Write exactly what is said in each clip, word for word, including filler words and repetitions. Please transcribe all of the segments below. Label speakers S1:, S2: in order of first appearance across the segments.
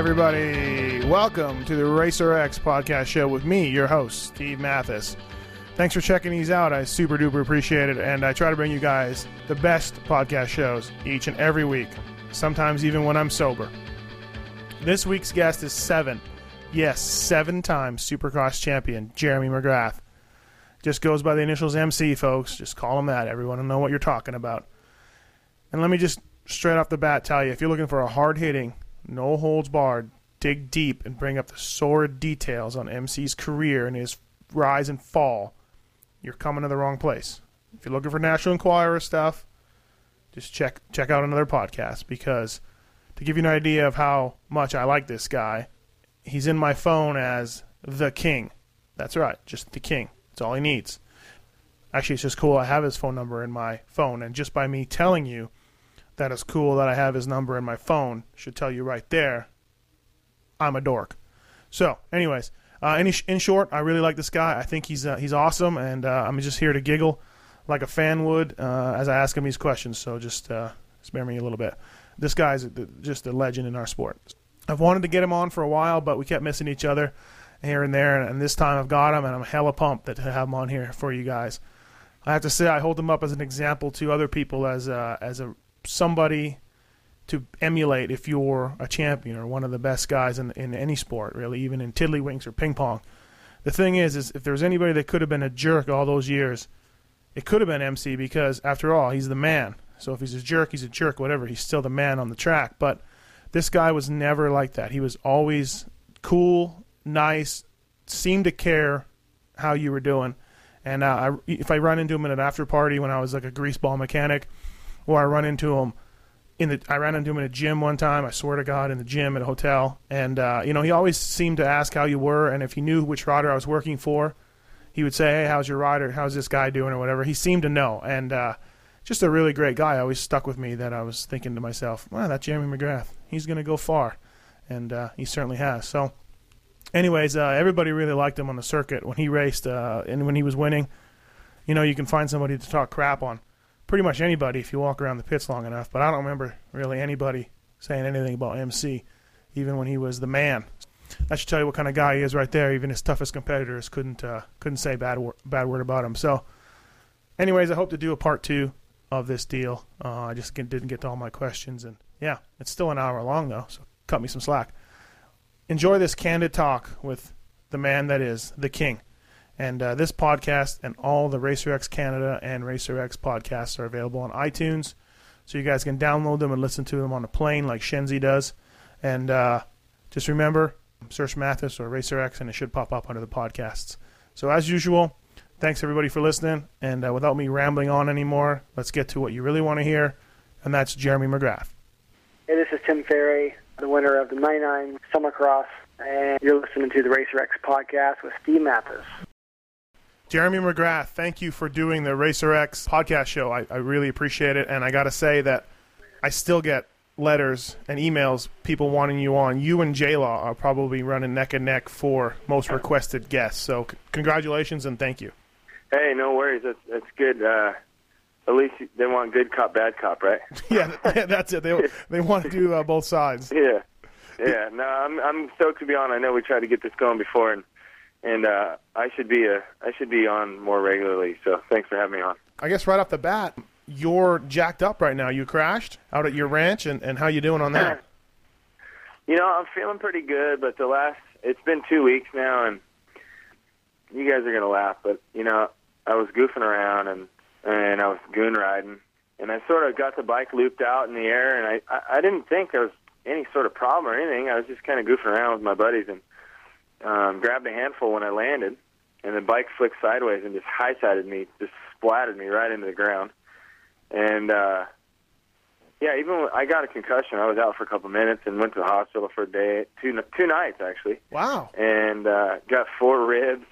S1: everybody. Welcome to the Racer X podcast show with me, your host, Steve Mathis. Thanks for checking these out. I super duper appreciate it, and I try to bring you guys the best podcast shows each and every week, sometimes even when I'm sober. This week's guest is seven, yes, seven-time Supercross champion, Jeremy McGrath. Just goes by the initials M C, folks. Just call him that. Everyone will know what you're talking about. And let me just straight off the bat tell you, if you're looking for a hard-hitting, no-holds-barred, dig deep and bring up the sordid details on M C's career and his rise and fall, you're coming to the wrong place. If you're looking for National Enquirer stuff, just check check out another podcast, because to give you an idea of how much I like this guy, he's in my phone as the King. That's right, just the King. That's all he needs. Actually, it's just cool I have his phone number in my phone, and just by me telling you that it's cool that I have his number in my phone should tell you right there, I'm a dork. So, anyways, uh, in, in short, I really like this guy. I think he's uh, he's awesome, and uh, I'm just here to giggle like a fan would uh, as I ask him these questions. So just uh, spare me a little bit. This guy's just a legend in our sport. I've wanted to get him on for a while, but we kept missing each other here and there, and this time I've got him, and I'm hella pumped that to have him on here for you guys. I have to say I hold him up as an example to other people as a, as a somebody to emulate if you're a champion or one of the best guys in in any sport, really, even in tiddlywinks or ping pong. The thing is, is if there's anybody that could have been a jerk all those years, it could have been M C, because after all, he's the man. So if he's a jerk, he's a jerk, whatever. He's still the man on the track. But this guy was never like that. He was always cool, nice, seemed to care how you were doing. And uh, I, if I run into him at an after party when I was like a greaseball mechanic, or I run into him in the, I ran into him in a gym one time. I swear to God, in the gym at a hotel, and uh, you know, he always seemed to ask how you were, and if he knew which rider I was working for, he would say, "Hey, how's your rider? How's this guy doing?" or whatever. He seemed to know, and uh, just a really great guy. Always stuck with me. That I was thinking to myself, "Wow, that Jeremy McGrath, he's going to go far," and uh, he certainly has. So, anyways, uh, everybody really liked him on the circuit when he raced, uh, and when he was winning. You know, you can find somebody to talk crap on. Pretty much anybody if you walk around the pits long enough, but I don't remember really anybody saying anything about M C, even when he was the man. That should tell you what kind of guy he is right there. Even his toughest competitors couldn't uh, couldn't say bad wor- bad word about him. So, anyways, I hope to do a part two of this deal. Uh, I just didn't get to all my questions, and yeah, it's still an hour long though, so cut me some slack. Enjoy this candid talk with the man that is the King. And uh, this podcast and all the Racer X Canada and Racer X podcasts are available on iTunes, so you guys can download them and listen to them on a plane like Shenzi does. And uh, just remember, search Mathis or Racer X, and it should pop up under the podcasts. So as usual, thanks everybody for listening. And uh, without me rambling on anymore, let's get to what you really want to hear, and that's Jeremy McGrath.
S2: Hey, this is Tim Ferry, the winner of the ninety-nine Summercross, and you're listening to the Racer X podcast with Steve Mathis.
S1: Jeremy McGrath, thank you for doing the Racer X podcast show. I, I really appreciate it, and I got to say that I still get letters and emails, people wanting you on. You and J-Law are probably running neck and neck for most requested guests, so c- congratulations and thank you.
S3: Hey, no worries. That's, that's good. Uh, at least they want good cop, bad cop, right?
S1: yeah, that's it. They they want to do uh, both sides.
S3: Yeah, yeah. No, I'm I'm stoked to be on. I know we tried to get this going before, and and uh, I should be a I should be on more regularly. So thanks for having me on.
S1: I guess right off the bat, you're jacked up right now. You crashed out at your ranch, and, and how you doing on that?
S3: You know, I'm feeling pretty good, but the last it's been two weeks now, and you guys are gonna laugh, but you know, I was goofing around and and I was goon riding, and I sort of got the bike looped out in the air, and I I, I didn't think there was any sort of problem or anything. I was just kind of goofing around with my buddies, and um, grabbed a handful when I landed, and the bike flicked sideways and just high-sided me, just splatted me right into the ground. And, uh, yeah, even when I got a concussion, I was out for a couple minutes and went to the hospital for a day, two two nights, actually.
S1: Wow.
S3: And uh, got four ribs,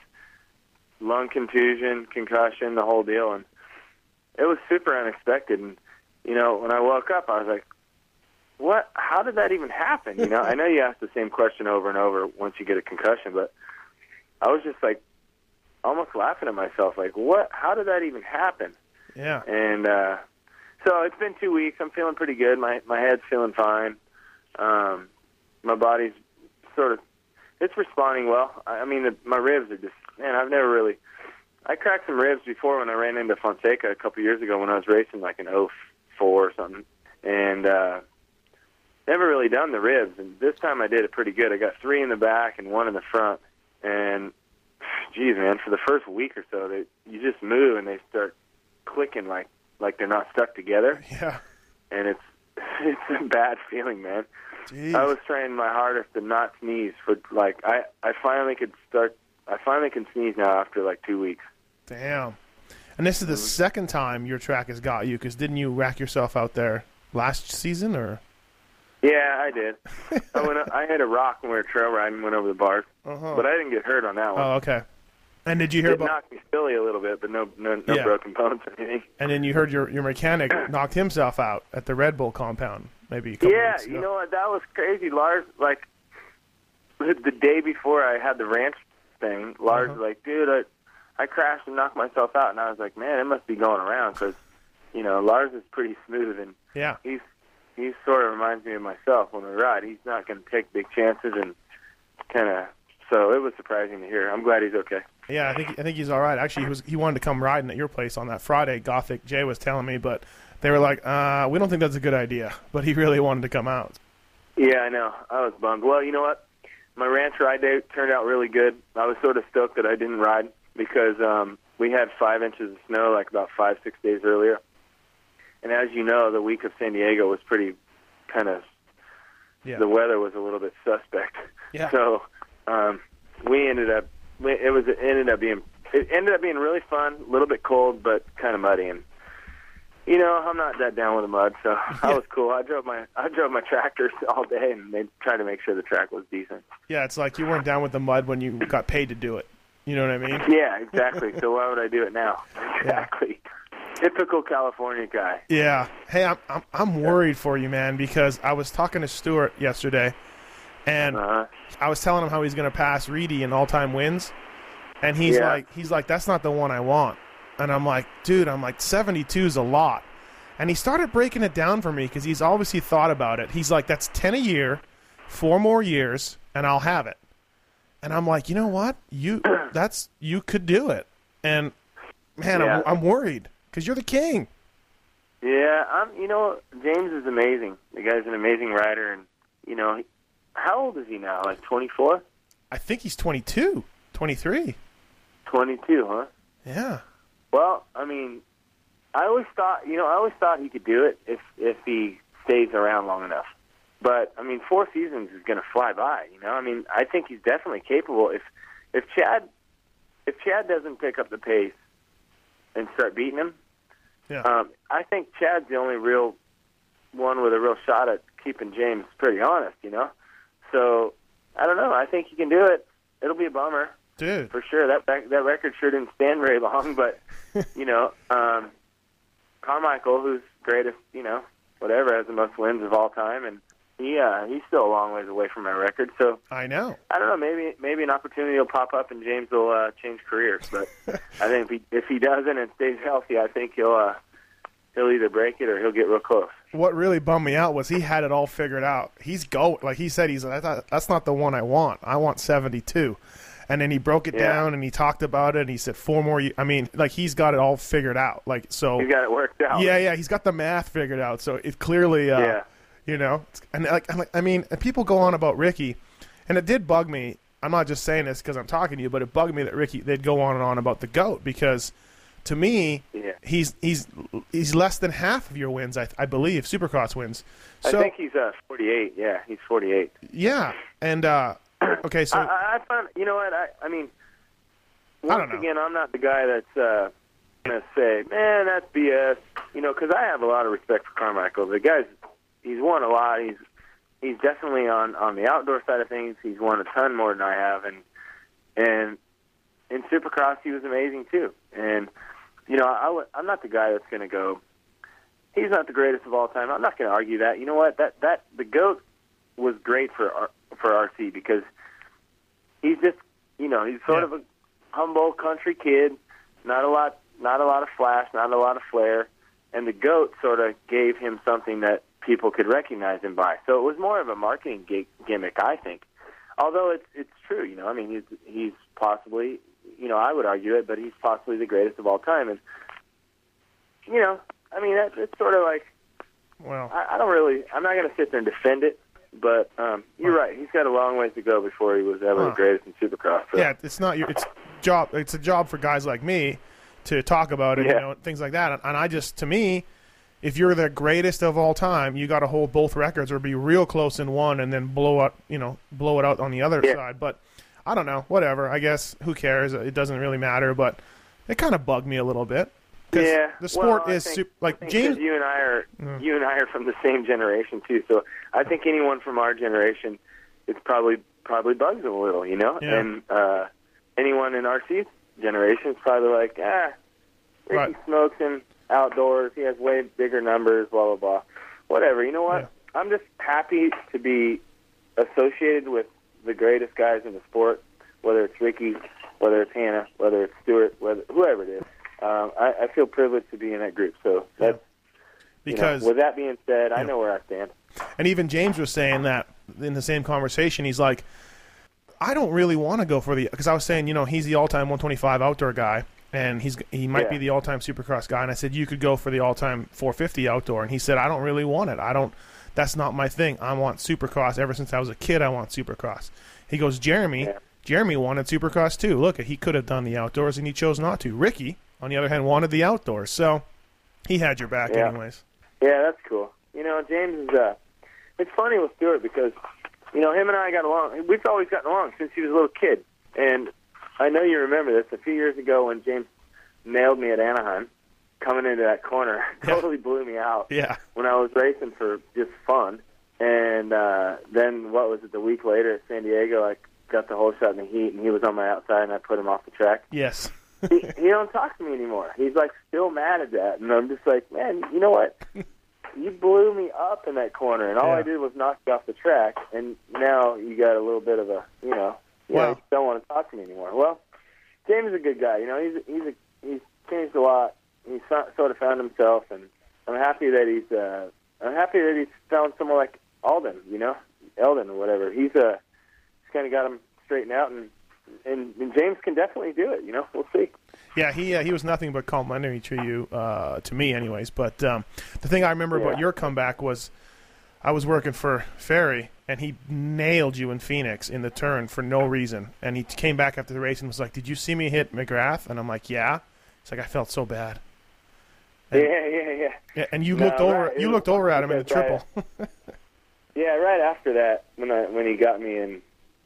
S3: lung contusion, concussion, the whole deal. And it was super unexpected. And, you know, when I woke up, I was like, what? How did that even happen? You know, I know you ask the same question over and over once you get a concussion, but I was just like almost laughing at myself, like, what? How did that even happen?
S1: Yeah.
S3: And uh, so it's been two weeks. I'm feeling pretty good. My my head's feeling fine. Um, my body's sort of, it's responding well. I, I mean, the, my ribs are just, man, I've never really, I cracked some ribs before when I ran into Fonseca a couple years ago when I was racing like an oh four or something, and uh, never really done the ribs. And this time I did it pretty good. I got three in the back and one in the front, and geez, man, for the first week or so, they, you just move and they start clicking like like they're not stuck together.
S1: Yeah.
S3: And it's it's a bad feeling, man.
S1: Jeez.
S3: I was trying my hardest to not sneeze for like I I finally could start. I finally can sneeze now after like two weeks.
S1: Damn. And this is the second time your track has got you, because didn't you rack yourself out there last season, or?
S3: Yeah, I did. I went. I hit a rock when we were trail riding, went over the bars,
S1: Uh-huh.
S3: but I didn't get hurt on that one.
S1: Oh, okay. And did you hear
S3: It
S1: about?
S3: knocked me silly a little bit, but no, no, no
S1: Yeah.
S3: broken bones or anything.
S1: And then you heard your your mechanic knocked himself out at the Red Bull compound, maybe. A couple
S3: Yeah,
S1: weeks ago.
S3: you know what? That was crazy. Lars, like the, the day before I had the ranch thing, Lars
S1: Uh-huh.
S3: was like, "Dude, I I crashed and knocked myself out," and I was like, "Man, it must be going around," because you know Lars is pretty smooth, and
S1: Yeah.
S3: he's he sort of reminds me of myself when we ride. He's not going to take big chances, and kind of. So it was surprising to hear. I'm glad he's okay.
S1: Yeah, I think I think he's all right. Actually, he was he wanted to come riding at your place on that Friday. Gothic Jay was telling me, but they were like, uh, "We don't think that's a good idea." But he really wanted to come out.
S3: Yeah, I know. I was bummed. Well, you know what? My ranch ride day turned out really good. I was sort of stoked that I didn't ride because um, we had five inches of snow like about five, six days earlier. And as you know, the week of San Diego was pretty kind of,
S1: Yeah.
S3: the weather was a little bit suspect.
S1: Yeah.
S3: So um, we ended up, we- it was, it ended up being, it ended up being really fun, a little bit cold, but kind of muddy. And, you know, I'm not that down with the mud, so I was cool. I drove my, I drove my tractors all day, and they tried to make sure the track was decent.
S1: Yeah, it's like you weren't down with the mud when you got paid to do it. You know what I mean?
S3: Yeah, exactly. So why would I do it now? Exactly. Typical California guy.
S1: Yeah. Hey, I'm I'm I'm worried for you, man, because I was talking to Stuart yesterday, and
S3: Uh-huh.
S1: I was telling him how he's going to pass Reedy in all-time wins, and he's
S3: Yeah.
S1: like, he's like, that's not the one I want. And I'm like, dude, I'm like, seventy-two is a lot. And he started breaking it down for me because he's obviously thought about it. He's like, that's ten a year, four more years, and I'll have it. And I'm like, you know what? You that's you could do it. And man,
S3: Yeah.
S1: I'm I'm worried because you're the king.
S3: Yeah, I'm. You know, James is amazing. The guy's an amazing rider, and you know, he- how old is he now? Like twenty-four,
S1: I think he's twenty-two, twenty-three.
S3: twenty-two, huh?
S1: Yeah.
S3: Well, I mean, I always thought, you know, I always thought he could do it if if he stays around long enough. But I mean, four seasons is going to fly by. You know, I mean, I think he's definitely capable. If if Chad if Chad doesn't pick up the pace and start beating him,
S1: Yeah.
S3: um, I think Chad's the only real one with a real shot at keeping James pretty honest. You know, so I don't know. I think he can do it. It'll be a bummer.
S1: Dude.
S3: For sure, that that that record sure didn't stand very long, but you know, um, Carmichael, who's greatest, you know, whatever, has the most wins of all time, and he uh, he's still a long ways away from my record. So
S1: I know.
S3: I don't know, maybe maybe an opportunity will pop up and James will uh, change careers. But I think if he if he doesn't and stays healthy, I think he'll uh, he'll either break it or he'll get real close.
S1: What really bummed me out was he had it all figured out. He's go like he said. He's I thought that's not the one I want. I want seventy-two. And then he broke it
S3: Yeah.
S1: down and he talked about it and he said four more. ye- I mean, like he's got it all figured out. Like so.
S3: He's got it worked out.
S1: Yeah, yeah. He's got the math figured out. So it clearly, uh,
S3: Yeah.
S1: you know, it's- and like, I'm like, I mean, and people go on about Ricky, and it did bug me. I'm not just saying this because I'm talking to you, but it bugged me that Ricky they'd go on and on about the GOAT because, to me,
S3: Yeah.
S1: he's he's he's less than half of your wins. I I believe Supercross wins. So
S3: I think he's uh, forty-eight. Yeah, he's forty-eight.
S1: yeah, and uh, okay, so
S3: I, I I found, you know what, I, I mean,
S1: I
S3: once
S1: don't know.
S3: again, I'm not the guy that's uh, going to say, man, that's B S, you know, because I have a lot of respect for Carmichael. The guy's, he's won a lot. He's he's definitely on, on the outdoor side of things. He's won a ton more than I have. And, and in Supercross, he was amazing, too. And, you know, I, w- I'm not the guy that's going to go, he's not the greatest of all time. I'm not going to argue that. You know what? That, that the GOAT was great for R- for R C because he's just, you know, he's sort
S1: Yeah.
S3: of a humble country kid, not a lot, not a lot of flash, not a lot of flair, and the GOAT sort of gave him something that people could recognize him by. So it was more of a marketing g- gimmick, I think. Although it's it's true, you know. I mean, he's he's possibly, you know, I would argue it, but he's possibly the greatest of all time. And you know, I mean, that, it's sort of like,
S1: well,
S3: I, I don't really, I'm not going to sit there and defend it, but um, you're
S1: huh.
S3: right. He's got a long ways to go before he was ever
S1: huh.
S3: the greatest in Supercross. So.
S1: Yeah, it's not your it's job. It's a job for guys like me to talk about it,
S3: yeah.
S1: you know, things like that. And, and I just, to me, if you're the greatest of all time, you got to hold both records or be real close in one and then blow up, you know, blow it out on the other
S3: yeah.
S1: side. But I don't know, whatever. I guess who cares? It doesn't really matter. But it kind of bugged me a little bit.
S3: Yeah,
S1: the sport
S3: well,
S1: is
S3: think,
S1: super, like
S3: I think
S1: James.
S3: You and I are
S1: Mm.
S3: you and I are from the same generation too, so I think anyone from our generation, it's probably probably bugs them a little, you know.
S1: Yeah.
S3: And uh, anyone in R C's generation is probably like, ah, Ricky
S1: Right.
S3: smokes him outdoors. He has way bigger numbers. Blah blah blah. Whatever. You know what?
S1: Yeah.
S3: I'm just happy to be associated with the greatest guys in the sport, whether it's Ricky, whether it's Hannah, whether it's Stewart, whether whoever it is. Um, I, I feel privileged to be in that group. So that's
S1: Because
S3: you know, with that being said,
S1: yeah.
S3: I know where I stand.
S1: And even James was saying that in the same conversation. He's like, I don't really want to go for the, because I was saying, you know, he's the all-time one twenty-five outdoor guy, and he's he might
S3: Yeah.
S1: be the all-time Supercross guy. And I said, you could go for the all-time four fifty outdoor. And he said, I don't really want it. I don't. That's not my thing. I want Supercross. Ever since I was a kid, I want Supercross. He goes, Jeremy,
S3: Yeah.
S1: Jeremy wanted Supercross too. Look, he could have done the outdoors, and he chose not to. Ricky, on the other hand, wanted the outdoors. So he had your back
S3: Yeah.
S1: anyways.
S3: Yeah, that's cool. You know, James is. Uh, it's funny with Stewart because, you know, him and I got along. We've always gotten along since he was a little kid. And I know you remember this. A few years ago when James nailed me at Anaheim, coming into that corner,
S1: Yeah.
S3: totally blew me out.
S1: Yeah.
S3: When I was racing for just fun. And uh, then, what was it, the week later at San Diego, I got the whole shot in the heat, and he was on my outside, and I put him off the track.
S1: Yes.
S3: he, he don't talk to me anymore. He's, like, still mad at that. And I'm just like, man, you know what? You blew me up in that corner, and all
S1: Yeah.
S3: I did was knock you off the track, and now you got a little bit of a, you know, you
S1: Well-
S3: know, you don't want to talk to me anymore. Well, James is a good guy. You know, he's he's a, he's changed a lot. He's so, sort of found himself, and I'm happy that he's uh, I'm happy that he's found someone like Alden, you know, Eldon or whatever. He's uh, he's kind of got him straightened out, and, and and James can definitely do it. You know, we'll see.
S1: Yeah, he uh, he was nothing but complimentary to you, uh, to me, anyways. But um, the thing I remember
S3: Yeah.
S1: about your comeback was, I was working for Ferry, and he nailed you in Phoenix in the turn for no reason. And he came back after the race and was like, "Did you see me hit McGrath?" And I'm like, "Yeah." He's like, "I felt so bad." And,
S3: yeah, yeah, yeah.
S1: yeah, and you
S3: No,
S1: looked over,
S3: right, it
S1: you
S3: was
S1: looked over at him in the
S3: because
S1: triple.
S3: Yeah, right after that, when I when he got me in,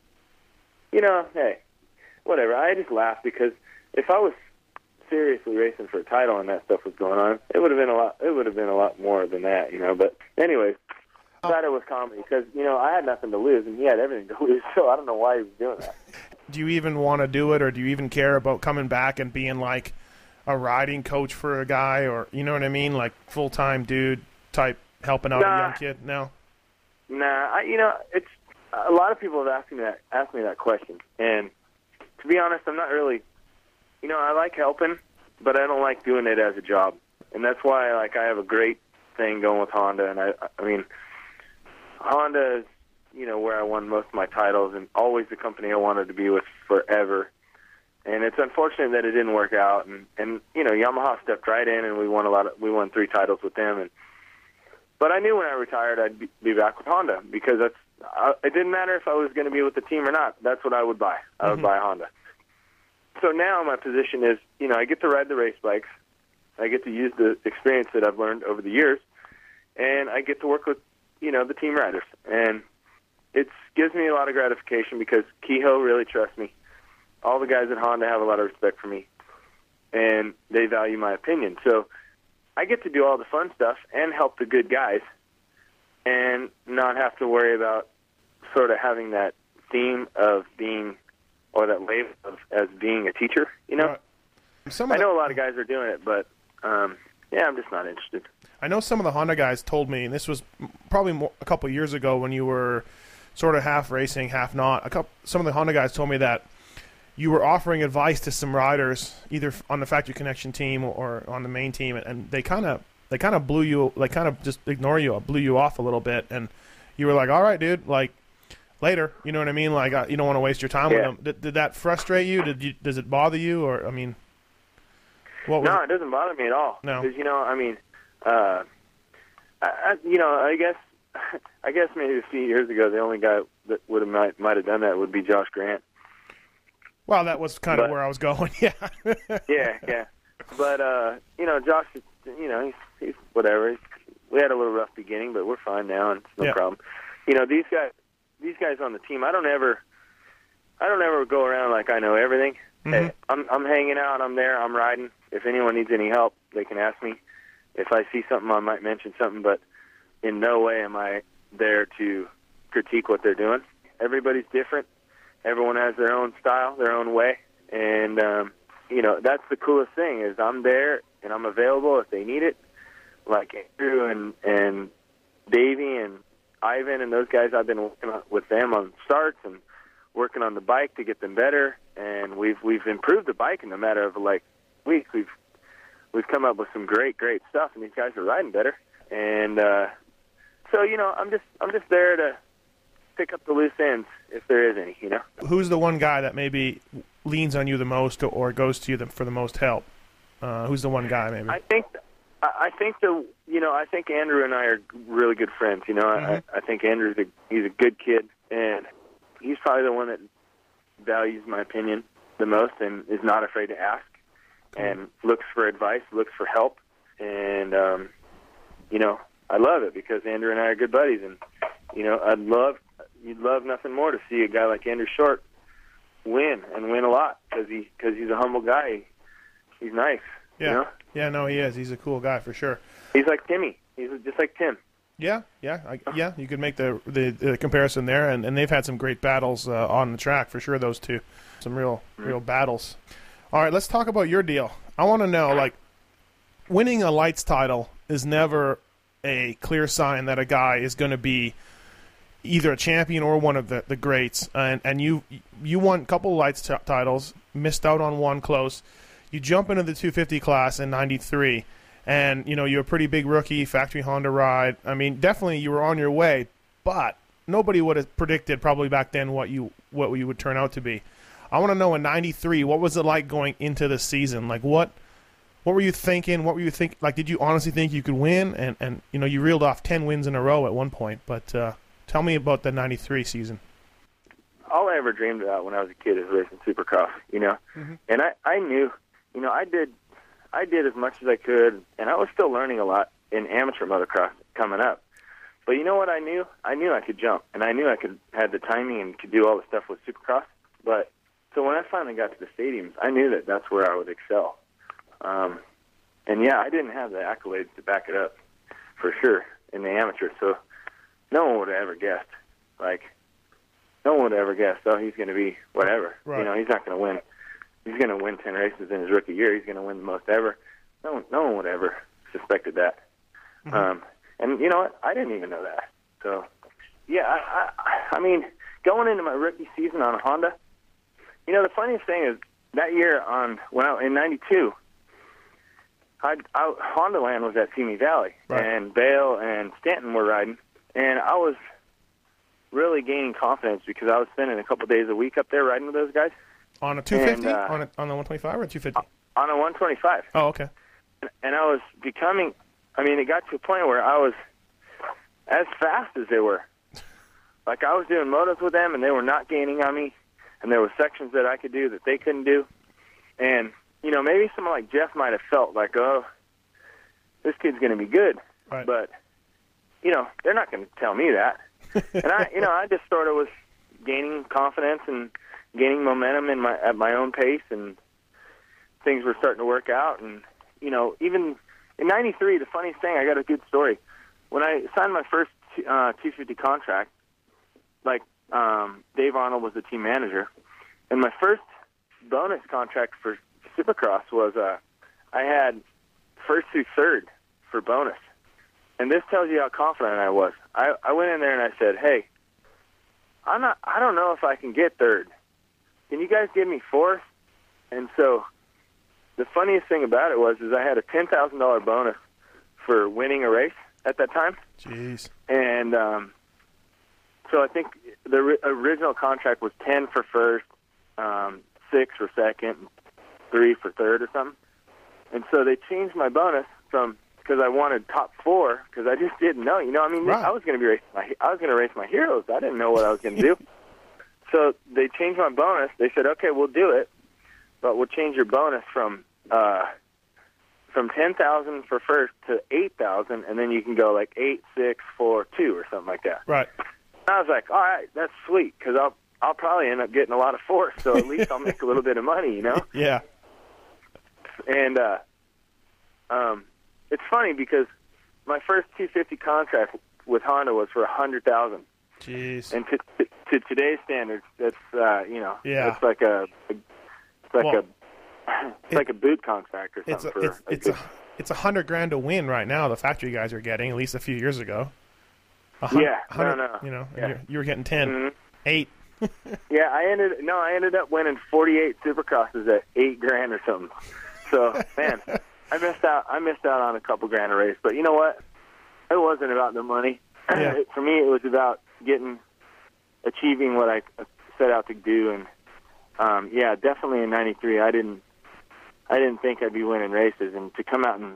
S3: you know, hey, whatever. I just laughed because if I was seriously racing for a title and that stuff was going on, it would have been a lot. It would have been a lot more than that, you know. But anyways, I thought it was comedy because you know I had nothing to lose and he had everything to lose, so I don't know why he was doing that.
S1: Do you even want to do it, or do you even care about coming back and being like a riding coach for a guy, or you know what I mean, like full time dude type helping out
S3: Nah.
S1: a young kid? No.
S3: Nah, I, you know, it's a lot of people have asked me that asked me that question, and to be honest, I'm not really. You know, I like helping, but I don't like doing it as a job, and that's why like I have a great thing going with Honda, and I, I mean, Honda is you know where I won most of my titles, and always the company I wanted to be with forever. And it's unfortunate that it didn't work out, and and you know Yamaha stepped right in, and we won a lot of we won three titles with them, and. But I knew when I retired I'd be, be back with Honda because that's uh, it didn't matter if I was going to be with the team or not. That's what I would buy. I would
S1: Mhm.
S3: buy Honda. So now my position is, you know, I get to ride the race bikes. I get to use the experience that I've learned over the years, and I get to work with, you know, the team riders. And it gives me a lot of gratification because Kehoe really trusts me. All the guys at Honda have a lot of respect for me, and they value my opinion. So I get to do all the fun stuff and help the good guys and not have to worry about sort of having that theme of being, or that label of as being a teacher, you know?
S1: Right. Some of
S3: I
S1: the,
S3: know a lot of guys are doing it, but, um, yeah, I'm just not interested.
S1: I know some of the Honda guys told me, and this was probably more, a couple years ago when you were sort of half racing, half not. A couple, some of the Honda guys told me that you were offering advice to some riders, either on the Factory Connection team or on the main team, and they kind of they kind of blew you, like kind of just ignore you, blew you off a little bit, and you were like, all right, dude, like later, you know what I mean? Like uh, you don't want to waste your time
S3: yeah.
S1: with them. Did, did that frustrate you? Did you? Does it bother you? Or I mean, what was
S3: no,
S1: it?
S3: it doesn't bother me at all.
S1: No,
S3: because you know, I mean, uh, I, I, you know, I guess, I guess maybe a few years ago, the only guy that would have might might have done that would be Josh Grant.
S1: Well, that was kind
S3: but,
S1: of where I was going. Yeah.
S3: yeah, yeah. But uh, you know, Josh, you know, he's, he's whatever. He's, we had a little rough beginning, but we're fine now, and it's no
S1: yeah.
S3: problem. You know, these guys, these guys on the team, I don't ever, I don't ever go around like I know everything.
S1: Mm-hmm.
S3: Hey, I'm I'm hanging out. I'm there. I'm riding. If anyone needs any help, they can ask me. If I see something, I might mention something, but in no way am I there to critique what they're doing. Everybody's different. Everyone has their own style, their own way, and um, you know, that's the coolest thing is I'm there and I'm available if they need it. Like Andrew and and Davey and Ivan and those guys, I've been working with them on starts and working on the bike to get them better, and we've we've improved the bike in a matter of like weeks. We've we've come up with some great great stuff, and these guys are riding better. And uh, so you know, I'm just I'm just there to pick up the loose ends if there is any. You know,
S1: who's the one guy that maybe leans on you the most or goes to you the, for the most help? Uh, who's the one guy maybe?
S3: I think. I think the you know I think Andrew and I are really good friends. You know, mm-hmm. I, I think Andrew's a he's a good kid, and he's probably the one that values my opinion the most and is not afraid to ask cool. and looks for advice, looks for help, and um, you know I love it because Andrew and I are good buddies, and you know I'd love you'd love nothing more to see a guy like Andrew Short win and win a lot because he because he's a humble guy. He's nice.
S1: Yeah.
S3: You know?
S1: Yeah, no, he is. He's a cool guy for sure.
S3: He's like Timmy. He's just like Tim.
S1: Yeah, yeah, I, yeah. You could make the, the the comparison there, and, and they've had some great battles uh, on the track for sure. Those two, some real mm-hmm. real battles. All right, let's talk about your deal. I want to know, like, winning a lights title is never a clear sign that a guy is going to be either a champion or one of the, the greats. And and you you won a couple of lights t- titles, missed out on one close. You jump into the two fifty class in ninety-three, and, you know, you're a pretty big rookie, factory Honda ride. I mean, definitely you were on your way, but nobody would have predicted probably back then what you what you would turn out to be. I want to know in ninety-three, what was it like going into the season? Like, what what were you thinking? What were you think? Like, did you honestly think you could win? And, and you know, you reeled off ten wins in a row at one point, but uh, tell me about the ninety-three season.
S3: All I ever dreamed about when I was a kid is racing Supercross, you know, mm-hmm. and I, I knew... You know, I did, I did as much as I could, and I was still learning a lot in amateur motocross coming up. But you know what I knew? I knew I could jump, and I knew I could had the timing and could do all the stuff with Supercross. But so when I finally got to the stadiums, I knew that that's where I would excel. Um, and yeah, I didn't have the accolades to back it up, for sure, in the amateur. So no one would have ever guessed. Like, no one would have ever guessed, oh, he's going to be whatever. Right. You know, he's not going to win. He's going to win ten races in his rookie year. He's going to win the most ever. No one, no one would ever suspected that. Mm-hmm. Um, and you know what? I didn't even know that. So, yeah, I, I, I mean, going into my rookie season on a Honda, you know, the funniest thing is that year on when I, in ninety-two, I, I, Honda Land was at Simi Valley, right. and Bale and Stanton were riding, and I was really gaining confidence because I was spending a couple days a week up there riding with those guys.
S1: On a two fifty?
S3: And, uh,
S1: on, a, on the one twenty-five or a two fifty?
S3: On a one twenty-five.
S1: Oh, okay.
S3: And, and I was becoming, I mean, it got to a point where I was as fast as they were. Like, I was doing motos with them, and they were not gaining on me, and there were sections that I could do that they couldn't do. And, you know, maybe someone like Jeff might have felt like, oh, this kid's going to be good.
S1: Right.
S3: But, you know, they're not going to tell me that. And, I, you know, I just sort of was gaining confidence and gaining momentum in my at my own pace, and things were starting to work out. And, you know, even in ninety-three, the funniest thing, I got a good story. When I signed my first uh, two fifty contract, like um, Dave Arnold was the team manager, and my first bonus contract for Supercross was uh, I had first through third for bonus. And this tells you how confident I was. I, I went in there and I said, hey, I'm not, I don't know if I can get third. Can you guys give me fourth? And so the funniest thing about it was is I had a ten thousand dollars bonus for winning a race at that time.
S1: Jeez.
S3: And um, so I think the ri- original contract was ten for first, um, six for second, three for third or something. And so they changed my bonus from, because I wanted top four, because I just didn't know. You know, I mean,
S1: Right.
S3: I was going to be racing my, I was going to race my heroes. I didn't know what I was going to do. So they changed my bonus. They said, okay, we'll do it, but we'll change your bonus from uh, from ten thousand for first to eight thousand, and then you can go like eight, six, four, two, or something like that.
S1: Right.
S3: I was like, all right, that's sweet, because I'll I'll probably end up getting a lot of fourths, so at least I'll make a little bit of money, you know.
S1: Yeah.
S3: And uh, um, it's funny because my first two fifty contract with Honda was for a hundred thousand.
S1: Jeez.
S3: And to, to, to today's standards, that's uh, you know,
S1: Yeah.
S3: it's like a, it's like
S1: Well,
S3: a, it's like a boot contract or
S1: It's
S3: something.
S1: a,
S3: for
S1: it's it's
S3: good-
S1: a it's a hundred grand to win right now. The factory guys are getting at least a few years ago. A hun-
S3: Yeah,
S1: a hundred,
S3: no, no.
S1: You know, and
S3: Yeah.
S1: you're, you were getting ten,
S3: Mhm.
S1: eight.
S3: Yeah, I ended no, I ended up winning forty-eight Supercrosses at eight grand or something. So man, I missed out. I missed out on a couple grand a race, but you know what? It wasn't about the money.
S1: Yeah.
S3: For me, it was about getting, achieving what I set out to do, and um, yeah, definitely in ninety-three, I didn't, I didn't think I'd be winning races, and to come out and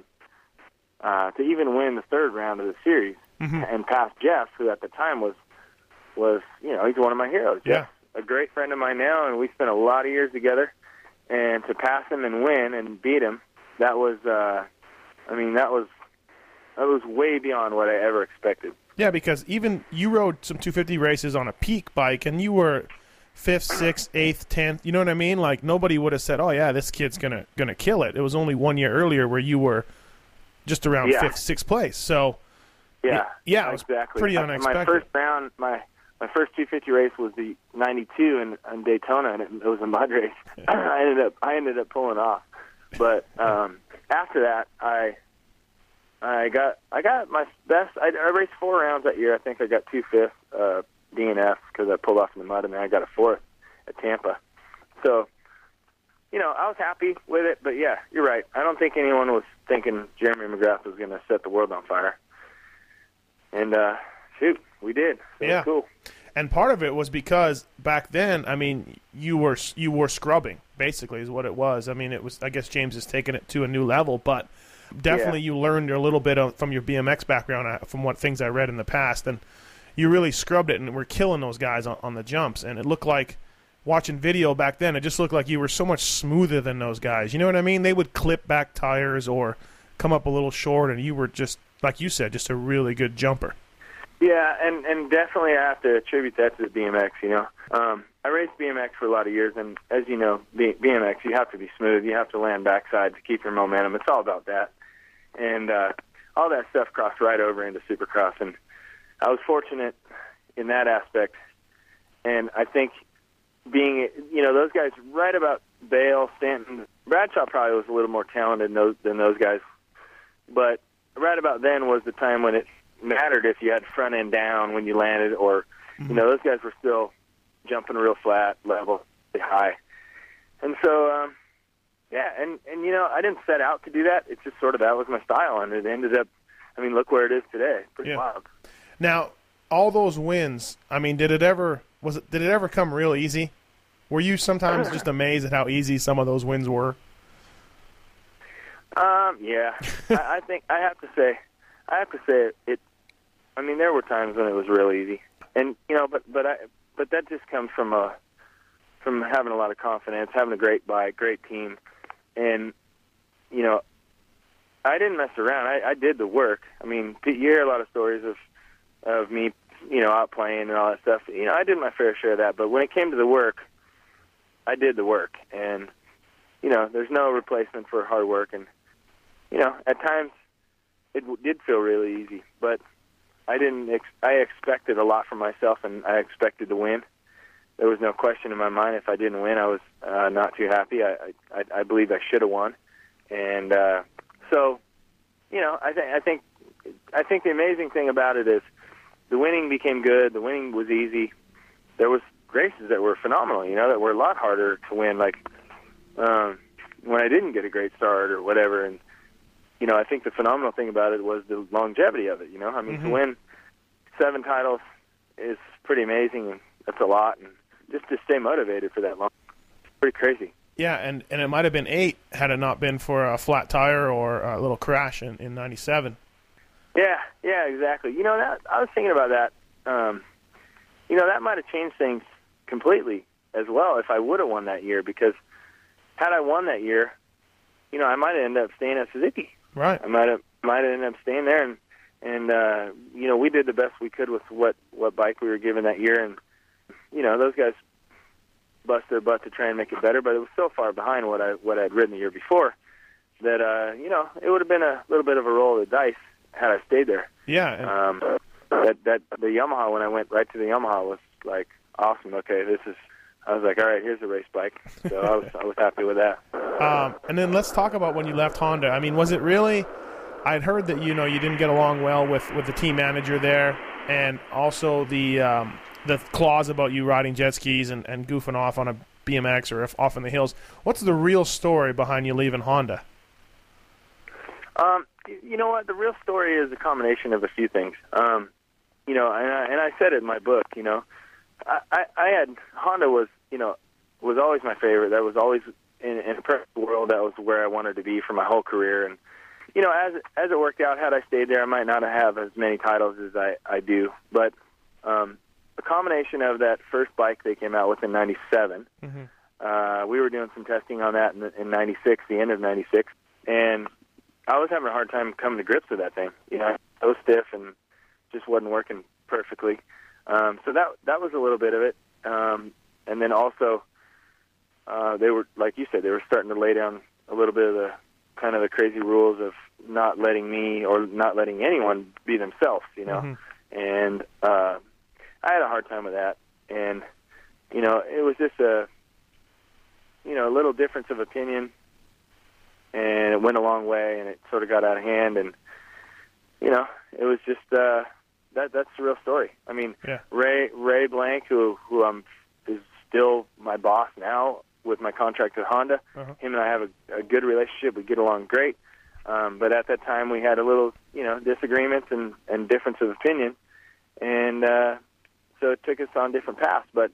S3: uh, to even win the third round of the series
S1: Mhm.
S3: and pass Jeff, who at the time was, was you know, he's one of my heroes.
S1: Yeah.
S3: Jeff's a great friend of mine now, and we spent a lot of years together, and to pass him and win and beat him, that was, uh, I mean, that was, that was way beyond what I ever expected.
S1: Yeah, because even you rode some two fifty races on a peak bike, and you were fifth, sixth, eighth, tenth. You know what I mean? Like nobody would have said, "Oh yeah, this kid's gonna gonna kill it." It was only one year earlier where you were just around
S3: Yeah.
S1: fifth, sixth place. So
S3: Yeah,
S1: yeah, it was
S3: exactly.
S1: pretty
S3: I-
S1: unexpected.
S3: My first round, my my first two fifty race was the ninety-two in, in Daytona, and it, it was a mud race. I ended up I ended up pulling off, but um, after that, I I got I got my best. I, I raced four rounds that year. I think I got two fifths, uh, D N F, because I pulled off in the mud, and then I got a fourth at Tampa. So, you know, I was happy with it. But yeah, you're right. I don't think anyone was thinking Jeremy McGrath was going to set the world on fire. And uh, shoot, we did. It
S1: Yeah.
S3: was cool.
S1: And part of it was because back then, I mean, you were you were scrubbing, basically, is what it was. I mean, it was. I guess James has taken it to a new level, but definitely
S3: Yeah.
S1: you learned a little bit of, from your B M X background, uh, from what things I read in the past, and you really scrubbed it and were killing those guys on, on the jumps. And it looked like, watching video back then, it just looked like you were so much smoother than those guys. You know what I mean? They would clip back tires or come up a little short, and you were just, like you said, just a really good jumper.
S3: Yeah, and, and definitely I have to attribute that to the B M X, you know. Um, I raced B M X for a lot of years, and as you know, B- BMX, you have to be smooth. You have to land backside to keep your momentum. It's all about that. And uh, all that stuff crossed right over into Supercross, and I was fortunate in that aspect. And I think being, you know, those guys right about Bale, Stanton, Bradshaw probably was a little more talented than those, than those guys, but right about then was the time when it mattered if you had front end down when you landed, or you know, those guys were still jumping real flat, level, high. And so um yeah, and and you know, I didn't set out to do that. It's just sort of that was my style, and it ended up, I mean, look where it is today. Pretty
S1: Yeah.
S3: wild.
S1: Now, all those wins, I mean, did it ever was it did it ever come real easy? Were you sometimes just amazed at how easy some of those wins were?
S3: Um, yeah, I, I think I have to say, I have to say it, it. I mean, there were times when it was real easy, and you know, but but I but that just comes from a from having a lot of confidence, having a great bike, great team, and you know, I didn't mess around. I, I did the work. I mean, you hear a lot of stories of of me, you know, out playing and all that stuff. You know, I did my fair share of that, but when it came to the work, I did the work, and you know, there's no replacement for hard work. And you know, at times it w- did feel really easy, but I didn't. Ex- I expected a lot from myself, and I expected to win. There was no question in my mind. If I didn't win, I was uh, not too happy. I, I, I believe I should have won, and uh, so, you know, I think I think I think the amazing thing about it is the winning became good. The winning was easy. There was races that were phenomenal, you know, that were a lot harder to win, like um, when I didn't get a great start or whatever, and you know, I think the phenomenal thing about it was the longevity of it, you know. I mean,
S1: Mm-hmm.
S3: to win seven titles is pretty amazing, and that's a lot. And just to stay motivated for that long, it's pretty crazy.
S1: Yeah, and, and it might have been eight had it not been for a flat tire or a little crash in, in ninety-seven.
S3: Yeah, yeah, exactly. You know, that I was thinking about that. Um, you know, that might have changed things completely as well if I would have won that year, because had I won that year, you know, I might have ended up staying at Suzuki.
S1: Right.
S3: I might have might have ended up staying there, and and uh, you know, we did the best we could with what what bike we were given that year, and you know, those guys bust their butt to try and make it better, but it was so far behind what I what I'd ridden the year before that uh, you know, it would have been a little bit of a roll of the dice had I stayed there.
S1: Yeah. And,
S3: Um, that that the Yamaha, when I went right to the Yamaha, was like awesome. Okay, this is. I was like, all right, here's a race bike. So I was I was happy with that.
S1: um, and then let's talk about when you left Honda. I mean, was it really? I'd heard that you know you didn't get along well with, with the team manager there, and also the um, the clause about you riding jet skis and, and goofing off on a B M X or if off in the hills. What's the real story behind you leaving Honda?
S3: Um, you know what? The real story is a combination of a few things. Um, you know, and I, and I said it in my book. You know, I, I, I had Honda was you know was always my favorite. That was always in, in a perfect world. That was where I wanted to be for my whole career. And you know, as as it worked out, had I stayed there, I might not have as many titles as I I do. But um, a combination of that first bike they came out with in ninety-seven.
S1: Mm-hmm.
S3: Uh, we were doing some testing on that in, in ninety-six, the end of ninety-six, and I was having a hard time coming to grips with that thing. You know, so stiff and just wasn't working perfectly. Um, so that that was a little bit of it. Um, and then also, uh, they were, like you said, they were starting to lay down a little bit of the kind of the crazy rules of not letting me or not letting anyone be themselves, you know.
S1: Mm-hmm.
S3: And uh, I had a hard time with that. And, you know, it was just a, you know, a little difference of opinion. And it went a long way, and it sort of got out of hand. And, you know, it was just, uh, that that's the real story. I mean,
S1: yeah.
S3: Ray Ray Blank, who who um is still my boss now with my contract with Honda.
S1: Uh-huh.
S3: Him and I have a, a good relationship. We get along great. Um, but at that time, we had a little, you know, disagreements and, and difference of opinion. And uh, so it took us on different paths. But,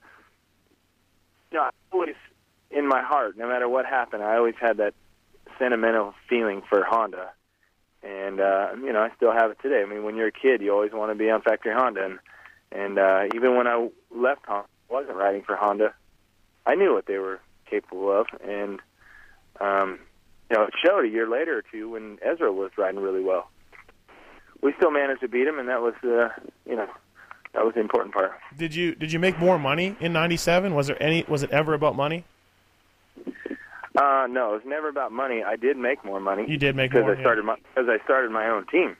S3: you know, I always, in my heart, no matter what happened, I always had that sentimental feeling for Honda. And, uh, you know, I still have it today. I mean, when you're a kid, you always want to be on factory Honda. And, and uh, even when I left Honda, wasn't riding for Honda, I knew what they were capable of. And, um, you know, it showed a year later or two when Ezra was riding really well. We still managed to beat him, and that was, uh, you know, that was the important part.
S1: Did you did you make more money in ninety-seven? Was there any? Was it ever about money?
S3: Uh, no, it was never about money. I did make more money.
S1: You did make
S3: because
S1: more
S3: I started
S1: yeah.
S3: my because I started my own team.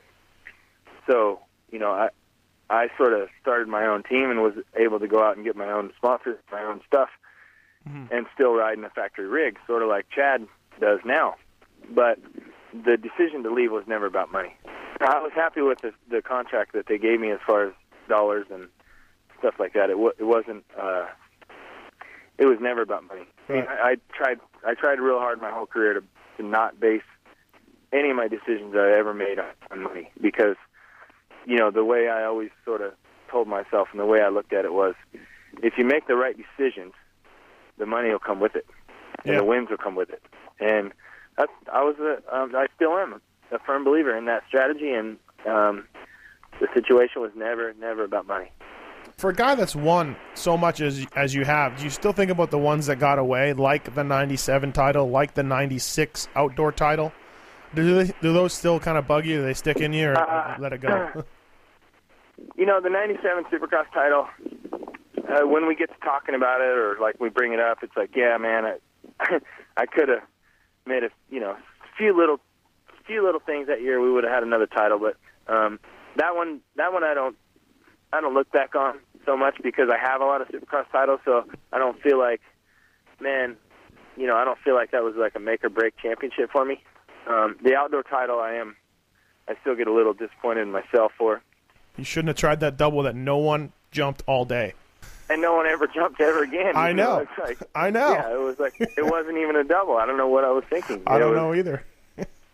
S3: So you know, I I sort of started my own team and was able to go out and get my own sponsors, my own stuff, mm-hmm. and still ride in a factory rig, sort of like Chad does now. But the decision to leave was never about money. I was happy with the, the contract that they gave me as far as dollars and stuff like that. It, w- it wasn't. Uh, it was never about money.
S1: Right.
S3: I, I tried. I tried real hard my whole career to, to not base any of my decisions that I ever made on, on money, because you know the way I always sort of told myself and the way I looked at it was, if you make the right decisions, the money will come with it, and
S1: yeah.
S3: the wins will come with it. And that's, I was a, um, I still am a firm believer in that strategy, and um, the situation was never, never about money.
S1: For a guy that's won so much as as you have, do you still think about the ones that got away, like the ninety-seven title, like the ninety-six outdoor title? Do they, do those still kind of bug you? Do they stick in you, or uh, let it go?
S3: You know, the ninety-seven Supercross title, uh, when we get to talking about it or, like, we bring it up, it's like, yeah, man, I, I could have made a, you know, few little few little things that year, we would have had another title. But um, that one, that one I don't, I don't look back on so much because I have a lot of Supercross titles, so I don't feel like, man, you know, I don't feel like that was like a make or break championship for me. Um, the outdoor title, I am, I still get a little disappointed in myself for.
S1: You shouldn't have tried that double that no one jumped all day.
S3: And no one ever jumped ever again.
S1: I know.
S3: know? It's like,
S1: I know.
S3: Yeah, it was like, it wasn't even a double. I don't know what I was thinking.
S1: I
S3: it
S1: don't
S3: was,
S1: know either.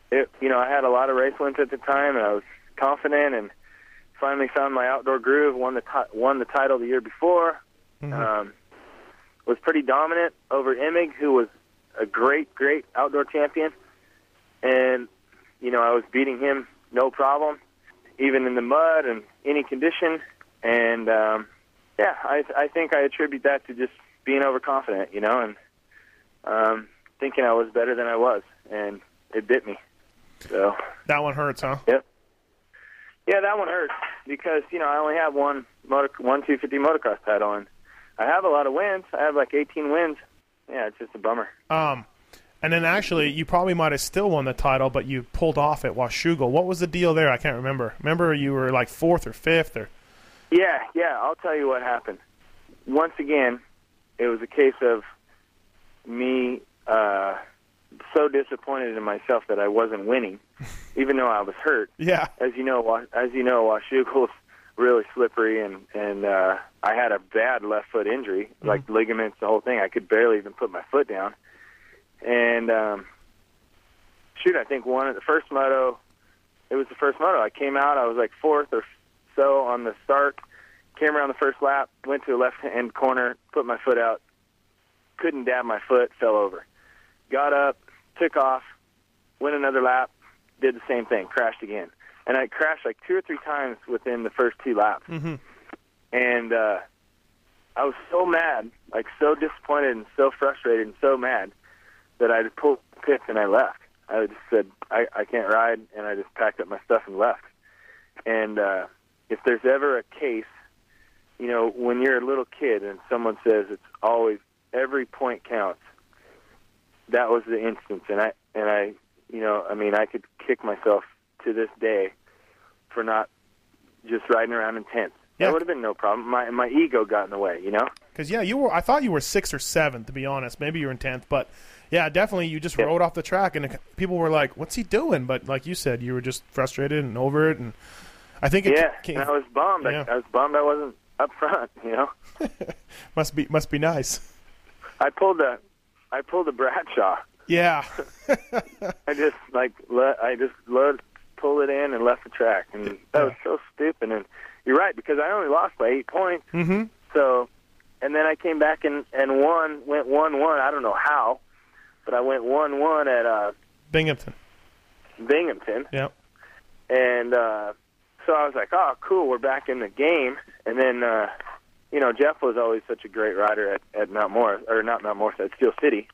S3: it, you know, I had a lot of race wins at the time, and I was confident, and finally found my outdoor groove. Won the ti- won the title the year before. Mm-hmm. Um, was pretty dominant over Emig, who was a great, great outdoor champion, and you know, I was beating him no problem, even in the mud and any condition. And um, yeah, I I think I attribute that to just being overconfident, you know, and um, thinking I was better than I was, and it bit me. So
S1: that one hurts, huh?
S3: Yep. Yeah, that one hurts because, you know, I only have one motor, one two fifty motocross title, and I have a lot of wins. I have like eighteen wins. Yeah, it's just a bummer.
S1: Um, and then actually, you probably might have still won the title, but you pulled off at Washougal. What was the deal there? I can't remember. Remember you were like fourth or fifth, or?
S3: Yeah, yeah. I'll tell you what happened. Once again, it was a case of me uh, so disappointed in myself that I wasn't winning, even though I was hurt.
S1: Yeah.
S3: As you know, as you know, Washougal's really slippery, and and uh, I had a bad left foot injury, mm-hmm. like ligaments, the whole thing. I could barely even put my foot down. And um, shoot, I think one of the first moto, it was the first moto. I came out, I was like fourth or so on the start. Came around the first lap, went to the left-hand corner, put my foot out, couldn't dab my foot, fell over. Got up, took off, went another lap, did the same thing, crashed again. And I crashed like two or three times within the first two laps.
S1: Mm-hmm.
S3: And uh, I was so mad, like so disappointed and so frustrated and so mad that I just pulled the pits and I left. I just said, I, I can't ride, and I just packed up my stuff and left. And uh, if there's ever a case, you know, when you're a little kid and someone says it's always, every point counts, that was the instance. And I, and I, you know, I mean, I could kick myself to this day for not just riding around in tenth.
S1: Yeah.
S3: That would have been no problem. My my ego got in the way, you know?
S1: Because, yeah, you were. I thought you were sixth or seventh, to be honest. Maybe you were in tenth. But, yeah, definitely you just yeah. rode off the track, and people were like, what's he doing? But, like you said, you were just frustrated and over it. And I think it
S3: Yeah,
S1: came,
S3: and I was bummed.
S1: yeah.
S3: I, I was bummed I wasn't up front, you know?
S1: must be must be nice.
S3: I pulled the I pulled the Bradshaw.
S1: Yeah.
S3: I just like let I just let pulled it in and left the track, and that yeah. was so stupid. And you're right, because I only lost by eight points.
S1: Mm-hmm.
S3: So, and then I came back and and won, went one one. I don't know how, but I went one one at uh,
S1: Binghamton.
S3: Binghamton.
S1: Yep.
S3: And uh, so I was like, oh, cool, we're back in the game. And then, uh, you know, Jeff was always such a great rider at, at Mount Morris, or not Mount Morris, at Steel City.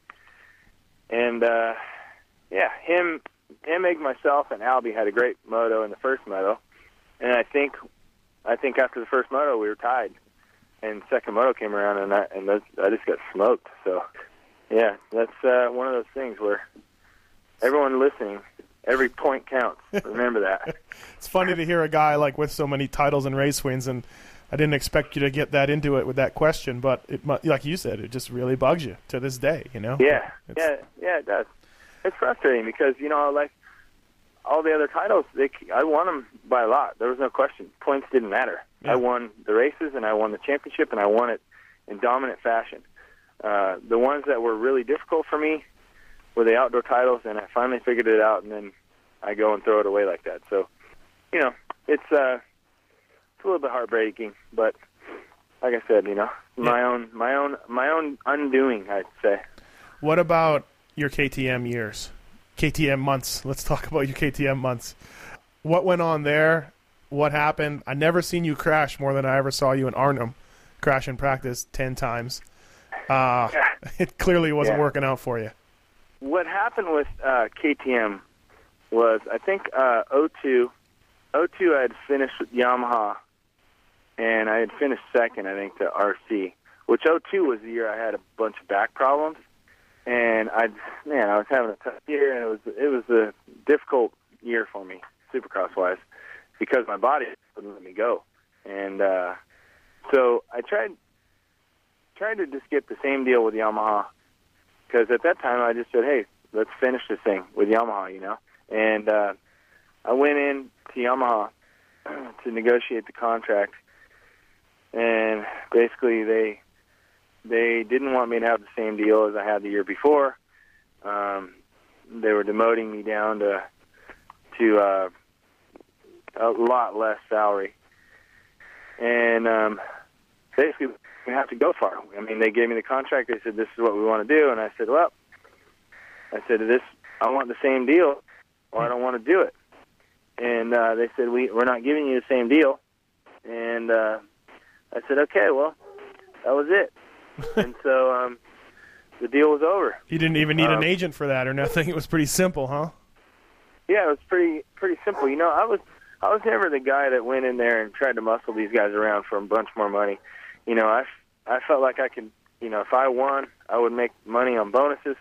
S3: And, uh, yeah, him, Emig, myself, and Albie had a great moto in the first moto. And I think I think after the first moto, we were tied. And second moto came around, and I, and that's, I just got smoked. So, yeah, that's uh, one of those things where everyone listening, every point counts. Remember that.
S1: It's funny to hear a guy like with so many titles and race wins, and I didn't expect you to get that into it with that question, but it, like you said, it just really bugs you to this day, you know?
S3: Yeah,
S1: it's,
S3: yeah, yeah, it does. It's frustrating because, you know, like all the other titles, they, I won them by a lot. There was no question. Points didn't matter.
S1: Yeah.
S3: I won the races, and I won the championship, and I won it in dominant fashion. Uh, the ones that were really difficult for me were the outdoor titles, and I finally figured it out, and then I go and throw it away like that. So, you know, it's uh, it's a little bit heartbreaking, but like I said, you know, my yeah. own, my own, my own undoing, I'd say.
S1: What about your K T M years, K T M months? Let's talk about your K T M months. What went on there? What happened? I never seen you crash more than I ever saw you in Arnhem crash in practice ten times. Uh,
S3: yeah.
S1: It clearly wasn't
S3: yeah.
S1: working out for you.
S3: What happened with uh, K T M was, I think, uh, oh two. oh two I had finished with Yamaha, and I had finished second, I think, to R C, which oh two was the year I had a bunch of back problems. And, I, man, I was having a tough year, and it was it was a difficult year for me, Supercross-wise, because my body wouldn't let me go. And uh, so I tried tried to just get the same deal with Yamaha, because at that time I just said, hey, let's finish this thing with Yamaha, you know. And uh, I went in to Yamaha to negotiate the contract, and basically they they didn't want me to have the same deal as I had the year before. Um, they were demoting me down to to uh, a lot less salary. And um, basically, we have to go far. I mean, they gave me the contract. They said, this is what we want to do. And I said, well, I said, this, I want the same deal, or I don't want to do it. And uh, they said, we, we're not giving you the same deal. And uh, I said, okay, well, that was it. And so um, the deal was over.
S1: You didn't even need
S3: um,
S1: an agent for that or nothing. It was pretty simple, huh?
S3: Yeah, it was pretty pretty simple. You know, I was I was never the guy that went in there and tried to muscle these guys around for a bunch more money. You know, I, I felt like I could, you know, if I won, I would make money on bonuses,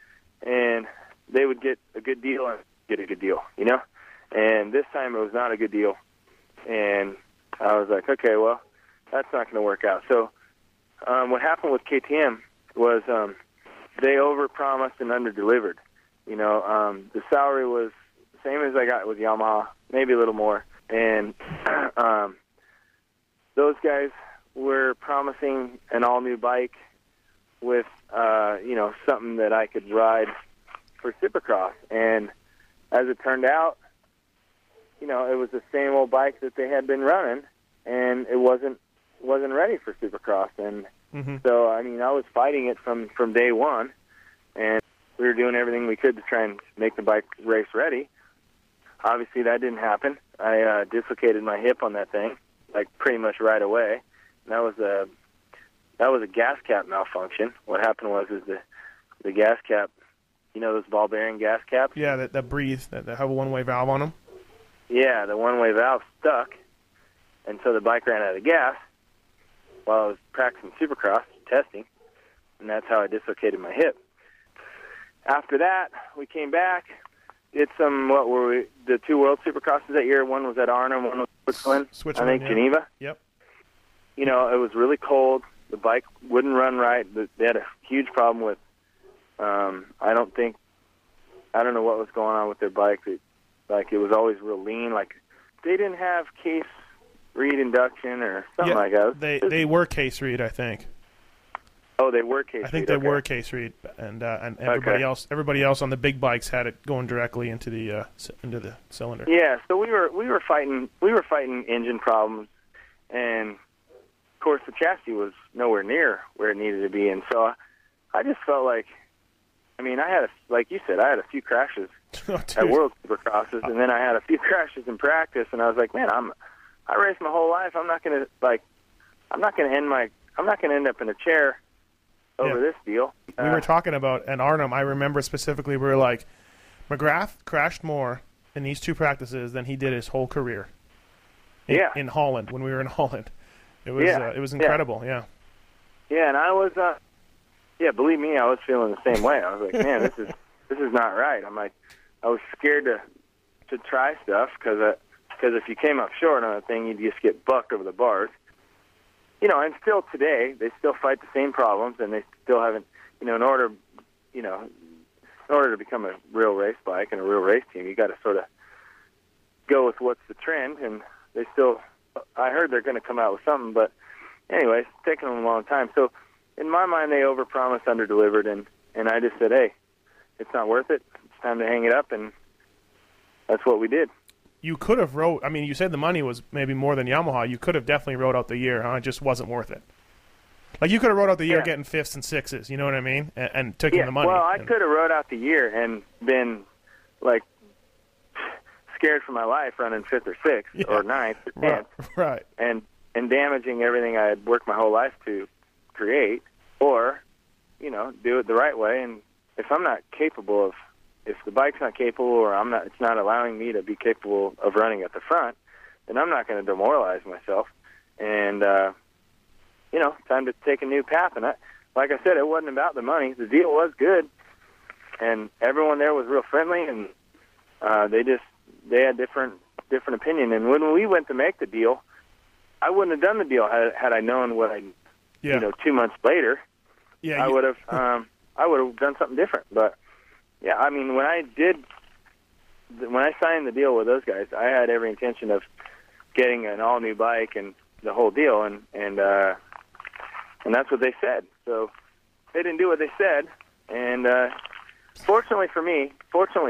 S3: and they would get a good deal and get a good deal, you know? And this time it was not a good deal. And I was like, okay, well, that's not going to work out. So um, what happened with K T M was um, they overpromised and underdelivered. You know, um, the salary was the same as I got with Yamaha, maybe a little more. And um, those guys were promising an all-new bike with, uh, you know, something that I could ride for Supercross. And as it turned out, you know, it was the same old bike that they had been running, and it wasn't wasn't ready for Supercross. And mm-hmm. so, I mean, I was fighting it from, from day one, and we were doing everything we could to try and make the bike race ready. Obviously, that didn't happen. I uh, dislocated my hip on that thing, like pretty much right away. And that was a that was a gas cap malfunction. What happened was is the the gas cap, you know, those ball bearing gas caps.
S1: Yeah, that that breathe, that, that have a one way valve on them.
S3: Yeah, the one way valve stuck, and so the bike ran out of gas while I was practicing Supercross testing, and that's how I dislocated my hip. After that, we came back, did some, what were we, the two World Supercrosses that year. One was at Arnhem, one was Switzerland,
S1: Switzerland,
S3: I think
S1: yeah.
S3: Geneva.
S1: Yep.
S3: You know, it was really cold. The bike wouldn't run right. They had a huge problem with, um, I don't think, I don't know what was going on with their bike. It, like, it was always real lean. Like, they didn't have case reed induction or something
S1: yeah,
S3: like that.
S1: They, they were case reed, I think.
S3: Oh, they were case reed.
S1: I think they
S3: okay.
S1: were case reed, and uh, and everybody
S3: okay.
S1: else, everybody else on the big bikes had it going directly into the uh, into the cylinder.
S3: Yeah, so we were we were fighting we were fighting engine problems, and of course the chassis was nowhere near where it needed to be, and so I, I just felt like, I mean, I had a, like you said, I had a few crashes
S1: oh,
S3: at World Supercrosses, and then I had a few crashes in practice, and I was like, man, I'm I raced my whole life. I'm not gonna like I'm not gonna end my I'm not gonna end up in a chair over
S1: yeah.
S3: this deal.
S1: We
S3: uh,
S1: were talking about at Arnhem. I remember specifically we were like, McGrath crashed more in these two practices than he did his whole career. In,
S3: yeah.
S1: in Holland, when we were in Holland, it was
S3: yeah.
S1: uh, it was incredible. Yeah.
S3: Yeah, and I was, uh, yeah, believe me, I was feeling the same way. I was like, man, this is this is not right. I'm like, I was scared to to try stuff because because if you came up short on a thing, you'd just get bucked over the bars. You know, and still today, they still fight the same problems, and they still haven't, you know, in order, you know, in order to become a real race bike and a real race team, you got to sort of go with what's the trend, and they still, I heard they're going to come out with something, but anyway, it's taken them a long time. So in my mind, they overpromised, underdelivered, and, and I just said, hey, it's not worth it. It's time to hang it up, and that's what we did.
S1: You could have wrote, I mean, you said the money was maybe more than Yamaha. You could have definitely wrote out the year, huh? It just wasn't worth it. Like, you could have wrote out the year
S3: yeah.
S1: getting fifths and sixes, you know what I mean? And, and took
S3: yeah,
S1: in the money.
S3: Well, I
S1: and,
S3: could have wrote out the year and been, like, scared for my life running fifth or sixth
S1: yeah.
S3: or ninth or tenth.
S1: Right. right.
S3: And, and damaging everything I had worked my whole life to create, or, you know, do it the right way. And if I'm not capable of, if the bike's not capable, or I'm not, it's not allowing me to be capable of running at the front, then I'm not going to demoralize myself. And, uh, you know, time to take a new path. And I, like I said, it wasn't about the money. The deal was good, and everyone there was real friendly, and uh, they just, they had different, different opinion. And when we went to make the deal, I wouldn't have done the deal had, had I known what I,
S1: yeah.
S3: you know, two months later,
S1: yeah,
S3: I
S1: you,
S3: would have, um, I would have done something different. But yeah, I mean, when I did, when I signed the deal with those guys, I had every intention of getting an all-new bike and the whole deal, and and uh, and that's what they said. So they didn't do what they said, and uh, fortunately for me, fortunately,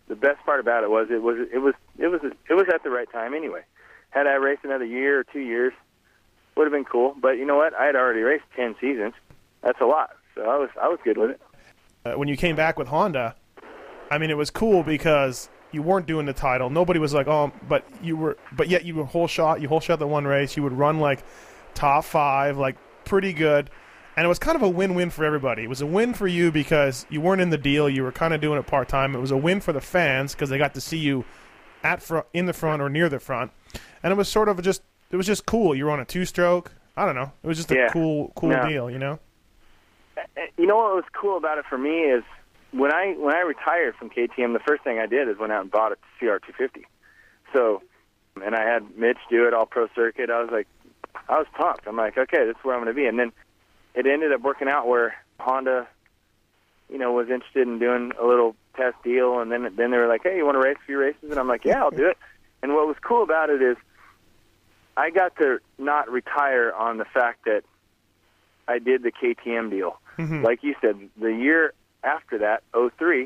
S3: the best part about it was it was it was it was it was at the right time anyway. Had I raced another year or two years, would have been cool. But you know what? I had already raced ten seasons. That's a lot. So I was I was good with it.
S1: Uh, when you came back with Honda, I mean, it was cool because you weren't doing the title. Nobody was like, oh, but you were, but yet you were whole shot. You whole shot the one race. You would run like top five, like pretty good. And it was kind of a win-win for everybody. It was a win for you because you weren't in the deal. You were kind of doing it part-time. It was a win for the fans because they got to see you at front, in the front or near the front. And it was sort of just, it was just cool. You were on a two-stroke. I don't know. It was just a
S3: yeah.
S1: cool, cool
S3: no.
S1: deal, you know?
S3: You know what was cool about it for me is when I when I retired from K T M, the first thing I did is went out and bought a C R two fifty. So, and I had Mitch do it all pro circuit. I was like, I was pumped. I'm like, okay, this is where I'm going to be. And then it ended up working out where Honda, you know, was interested in doing a little test deal, and then then they were like, hey, you want to race a few races? And I'm like, yeah, I'll do it. And what was cool about it is I got to not retire on the fact that I did the K T M deal.
S1: Mm-hmm.
S3: Like you said, the year after that, oh three,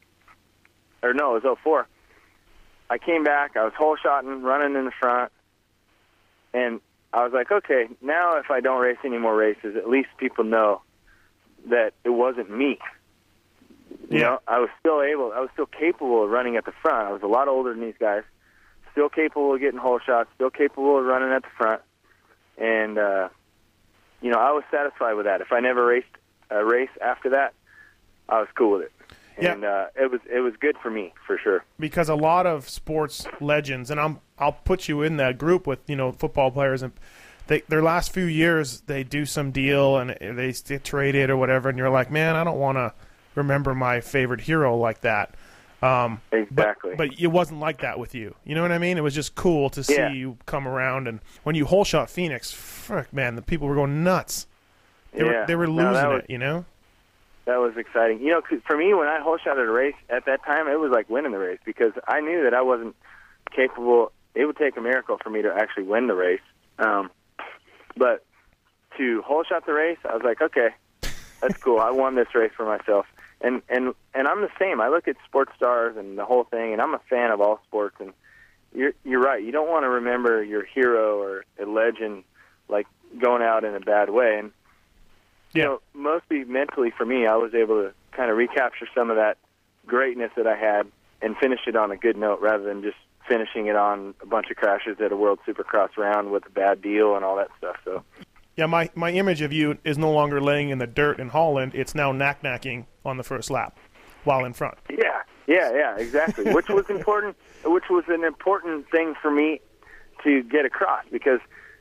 S3: or no, it was oh four, I came back, I was hole-shotting, running in the front, and I was like, okay, now if I don't race any more races, at least people know that it wasn't me. You
S1: yeah.
S3: know, I was still able, I was still capable of running at the front. I was a lot older than these guys, still capable of getting hole shots, still capable of running at the front, and, uh, you know, I was satisfied with that. If I never raced a race after that, I was cool with it. And
S1: yeah.
S3: uh, it was it was good for me, for sure.
S1: Because a lot of sports legends, and I'm I'll put you in that group with, you know, football players, and they, their last few years they do some deal and they get traded or whatever, and you're like, man, I don't want to remember my favorite hero like that. Um,
S3: exactly.
S1: But, but it wasn't like that with you. You know what I mean? It was just cool to see
S3: yeah.
S1: you come around, and when you whole shot Phoenix, frick, man, the people were going nuts. They
S3: yeah.
S1: were they were
S3: no,
S1: losing
S3: was,
S1: it, you know?
S3: That was exciting. You know, 'cause for me, when I whole shot at a race at that time, it was like winning the race because I knew that I wasn't capable. It would take a miracle for me to actually win the race. Um, but to whole shot the race, I was like, okay, that's cool. I won this race for myself. And, and, and I'm the same. I look at sports stars and the whole thing, and I'm a fan of all sports. And you're, you're right. You don't want to remember your hero or a legend like going out in a bad way. And,
S1: Yeah.
S3: you know, mostly mentally for me, I was able to kind of recapture some of that greatness that I had and finish it on a good note rather than just finishing it on a bunch of crashes at a World Supercross round with a bad deal and all that stuff. So,
S1: yeah, my, my image of you is no longer laying in the dirt in Holland. It's now knack-knacking on the first lap while in front.
S3: Yeah, yeah, yeah, exactly. Which was important. Which was an important thing for me to get across because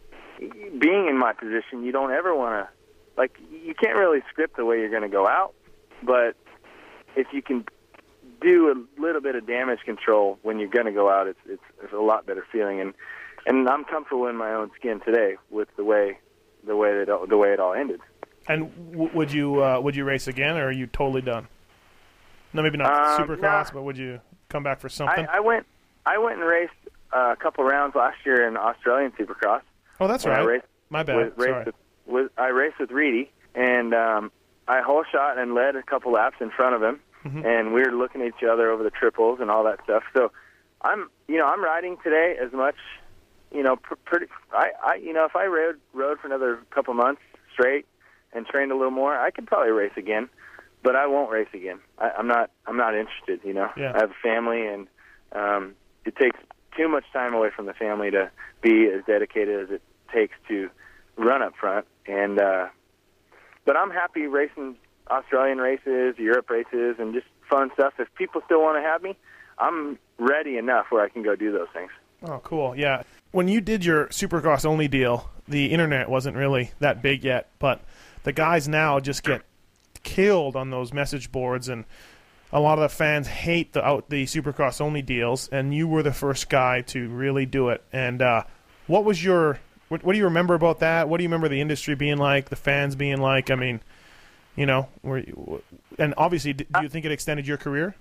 S3: being in my position, you don't ever want to. Like, you can't really script the way you're going to go out, but if you can do a little bit of damage control when you're going to go out, it's, it's it's a lot better feeling. And and I'm comfortable in my own skin today with the way the way that it, the way it all ended.
S1: And w- would you uh, would you race again, or are you totally done? No, maybe not
S3: Um,
S1: Supercross,
S3: nah.
S1: but would you come back for something?
S3: I, I went I went and raced uh, a couple rounds last year in Australian Supercross.
S1: oh, that's
S3: And I
S1: right.
S3: raced,
S1: My bad.
S3: with,
S1: Sorry.
S3: raced with, with, I raced with Reedy, and um, I whole shot and led a couple laps in front of him,
S1: Mhm.
S3: and we were looking at each other over the triples and all that stuff. So I'm, you know, I'm riding today as much, you know, pr- pretty. I, I, you know, if I rode rode for another couple months straight and trained a little more, I could probably race again, but I won't race again. I, I'm not, I'm not interested. You know,
S1: Yeah.
S3: I have a family, and um, it takes too much time away from the family to be as dedicated as it takes to run up front. And uh, but I'm happy racing Australian races, Europe races, and just fun stuff. If people still want to have me, I'm ready enough where I can go do those things.
S1: Oh, cool. Yeah. When you did your Supercross only deal, the internet wasn't really that big yet, but the guys now just get killed on those message boards, and a lot of the fans hate the out the Supercross only deals, and you were the first guy to really do it. And uh, what was your what, what do you remember about that? What do you remember the industry being like, the fans being like? I mean, you know, were you, and obviously, do you think it extended your career?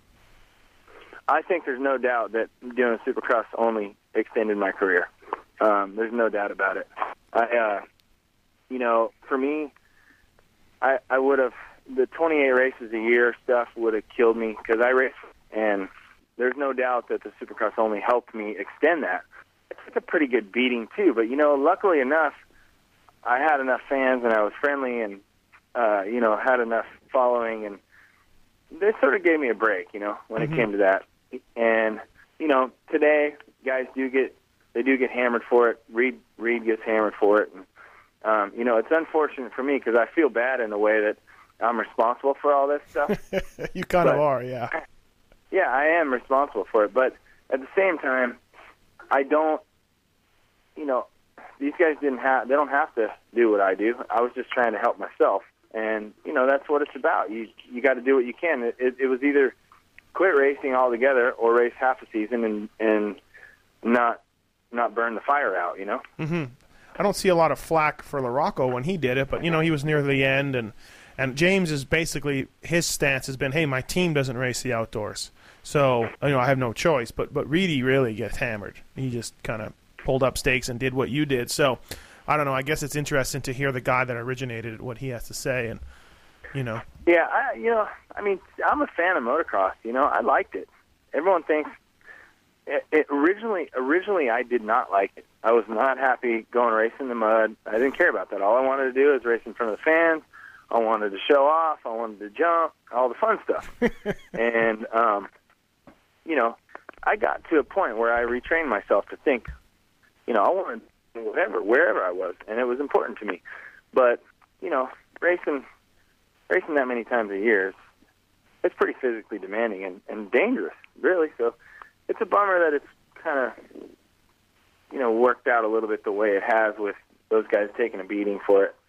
S3: I think there's no doubt that doing Supercross only extended my career. Um, there's no doubt about it. I, uh, you know, for me, I, I would have the twenty-eight races a year stuff would have killed me because I raced, and there's no doubt that the Supercross only helped me extend that. It's a pretty good beating too, but you know, luckily enough, I had enough fans and I was friendly and uh, you know, had enough following, and they sort of gave me a break, you know, when mm-hmm. it came to that. And you know, today guys do get they do get hammered for it. Reed Reed gets hammered for it, and um, you know, it's unfortunate for me because I feel bad in the way that I'm responsible for all this stuff.
S1: You kind but, of are, yeah.
S3: Yeah, I am responsible for it, but at the same time, I don't. You know, these guys didn't have. They don't have to do what I do. I was just trying to help myself. And, you know, that's what it's about. You you got to do what you can. It, it, it was either quit racing altogether or race half a season and, and not not burn the fire out, you know?
S1: Mm-hmm. I don't see a lot of flack for LaRocco when he did it, but, you know, he was near the end. And, and James is basically, his stance has been, hey, my team doesn't race the outdoors. So, you know, I have no choice. But, but Reedy really gets hammered. He just kind of pulled up stakes and did what you did. So, I don't know. I guess it's interesting to hear the guy that originated it, what he has to say, and you know.
S3: Yeah, I, you know, I mean, I'm a fan of motocross. You know, I liked it. Everyone thinks it, it originally. Originally, I did not like it. I was not happy going racing in the mud. I didn't care about that. All I wanted to do was race in front of the fans. I wanted to show off. I wanted to jump. All the fun stuff. and um, you know, I got to a point where I retrained myself to think, you know, I wanted. Whatever, wherever I was, and it was important to me. But you know, racing, racing that many times a year, it's pretty physically demanding and, and dangerous, really. So it's a bummer that it's kind of, you know, worked out a little bit the way it has with those guys taking a beating for it.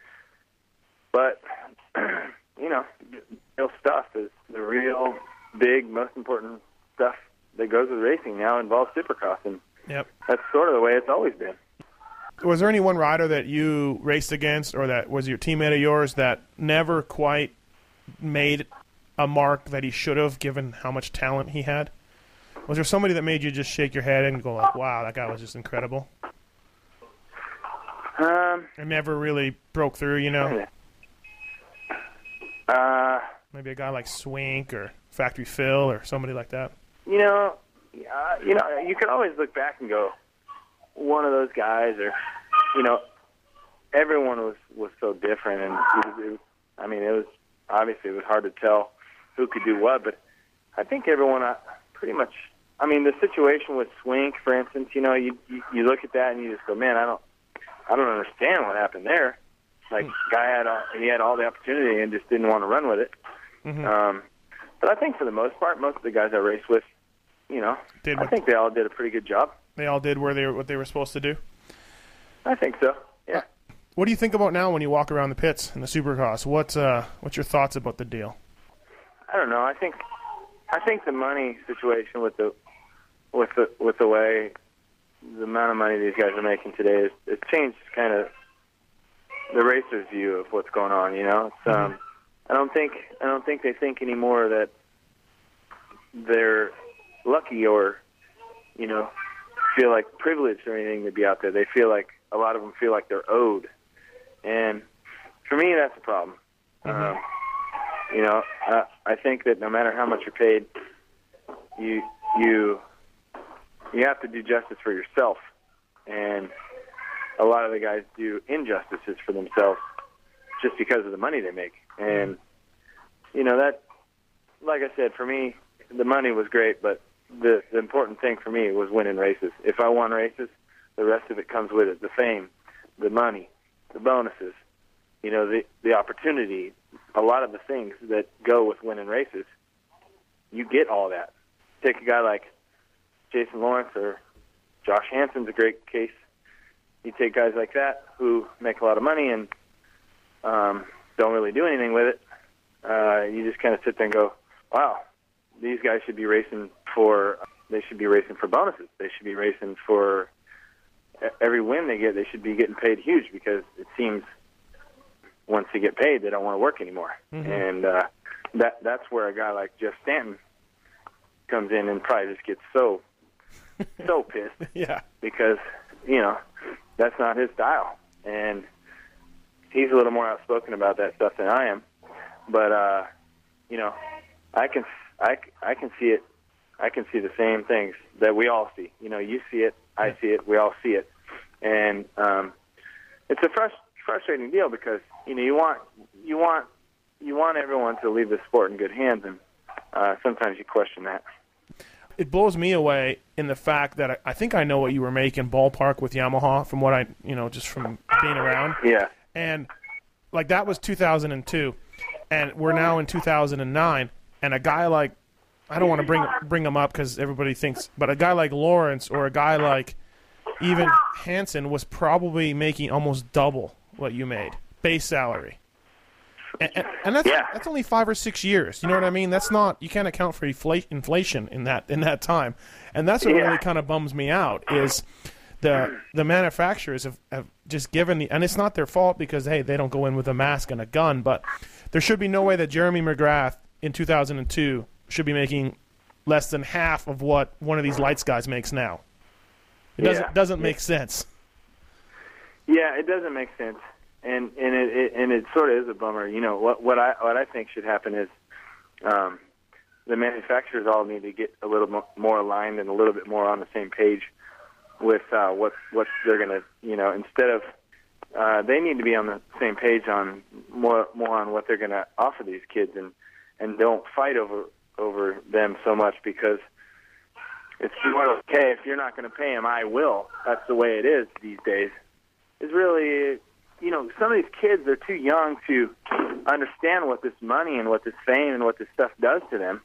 S3: But you know, real stuff is the real big, most important stuff that goes with racing now involves Supercross, and
S1: yep.
S3: that's sort of the way it's always been.
S1: Was there any one rider that you raced against or that was your teammate of yours that never quite made a mark that he should have given how much talent he had? Was there somebody that made you just shake your head and go like, wow, that guy was just incredible?
S3: Um,
S1: and never really broke through, you know?
S3: Uh,
S1: Maybe a guy like Swink or Factory Phil or somebody like that.
S3: You know, uh, you know, you can always look back and go, one of those guys, or you know, everyone was was so different, and it was, it, I mean, it was obviously it was hard to tell who could do what, but I think everyone uh, pretty much. I mean, the situation with Swink, for instance, you know, you, you you look at that and you just go, man, I don't, I don't understand what happened there. Like, guy had all, he had all the opportunity and just didn't want to run with it.
S1: Mm-hmm.
S3: Um, but I think for the most part, most of the guys I raced with, you know,
S1: did
S3: I think they all did a pretty good job.
S1: They all did where they were, what they were supposed to do?
S3: I think so, yeah. Uh,
S1: what do you think about now when you walk around the pits in the Supercross? What, uh, what's your thoughts about the deal?
S3: I don't know. I think I think the money situation with the with the with the way the amount of money these guys are making today is it's changed kind of the racers' view of what's going on. You know, it's, um, I don't think I don't think they think anymore that they're lucky or you know feel like privileged or anything to be out there. They feel like a lot of them feel like they're owed, and for me, that's a problem.
S1: Mm-hmm.
S3: Um, you know, I, I think that no matter how much you're paid, you you you have to do justice for yourself, and a lot of the guys do injustices for themselves just because of the money they make. And you know that, like I said, for me, the money was great, but the, the important thing for me was winning races. If I won races, the rest of it comes with it: the fame, the money, the bonuses, you know, the the opportunity. A lot of the things that go with winning races, you get all that. Take a guy like Jason Lawrence or Josh Hansen's a great case. You take guys like that who make a lot of money and um, don't really do anything with it. Uh, you just kind of sit there and go, "Wow, these guys should be racing for. They should be racing for bonuses. They should be racing for every win they get. They should be getting paid huge because it seems." Once they get paid, they don't want to work anymore, mm-hmm. and uh, that that's where a guy like Jeff Stanton comes in and probably just gets so so pissed,
S1: yeah,
S3: because you know that's not his style, and he's a little more outspoken about that stuff than I am. But uh, you know, I can I, I can see it I can see the same things that we all see. You know, you see it, I see it, we all see it. And um, it's a frust- frustrating deal because, you know, you want you want you want everyone to leave the sport in good hands, and uh, sometimes you question that.
S1: It blows me away in the fact that I, I think I know what you were making ballpark with Yamaha from what I, you know, just from being around.
S3: Yeah.
S1: And like that was two thousand two, and we're now in two thousand nine, and a guy like, I don't want to bring bring him up because everybody thinks, but a guy like Lawrence or a guy like even Hansen was probably making almost double what you made, base salary. And, and, and that's
S3: yeah.
S1: that's only five or six years. You know what I mean? That's not, you can't account for infl- inflation in that in that time. And that's what
S3: yeah.
S1: really kind of bums me out is the the manufacturers have, have just given the, and it's not their fault because hey, they don't go in with a mask and a gun, but there should be no way that Jeremy McGrath in two thousand two should be making less than half of what one of these lights guys makes now. It doesn't
S3: yeah.
S1: doesn't make sense.
S3: Yeah, it doesn't make sense. And and it, it and it sort of is a bummer. You know what what I what I think should happen is um, the manufacturers all need to get a little mo- more aligned and a little bit more on the same page with uh, what what they're gonna, you know, instead of uh, they need to be on the same page on more more on what they're gonna offer these kids, and and don't fight over over them so much, because it's more okay if you're not going to pay them, I will. That's the way it is these days. It's really, you know, some of these kids are too young to understand what this money and what this fame and what this stuff does to them.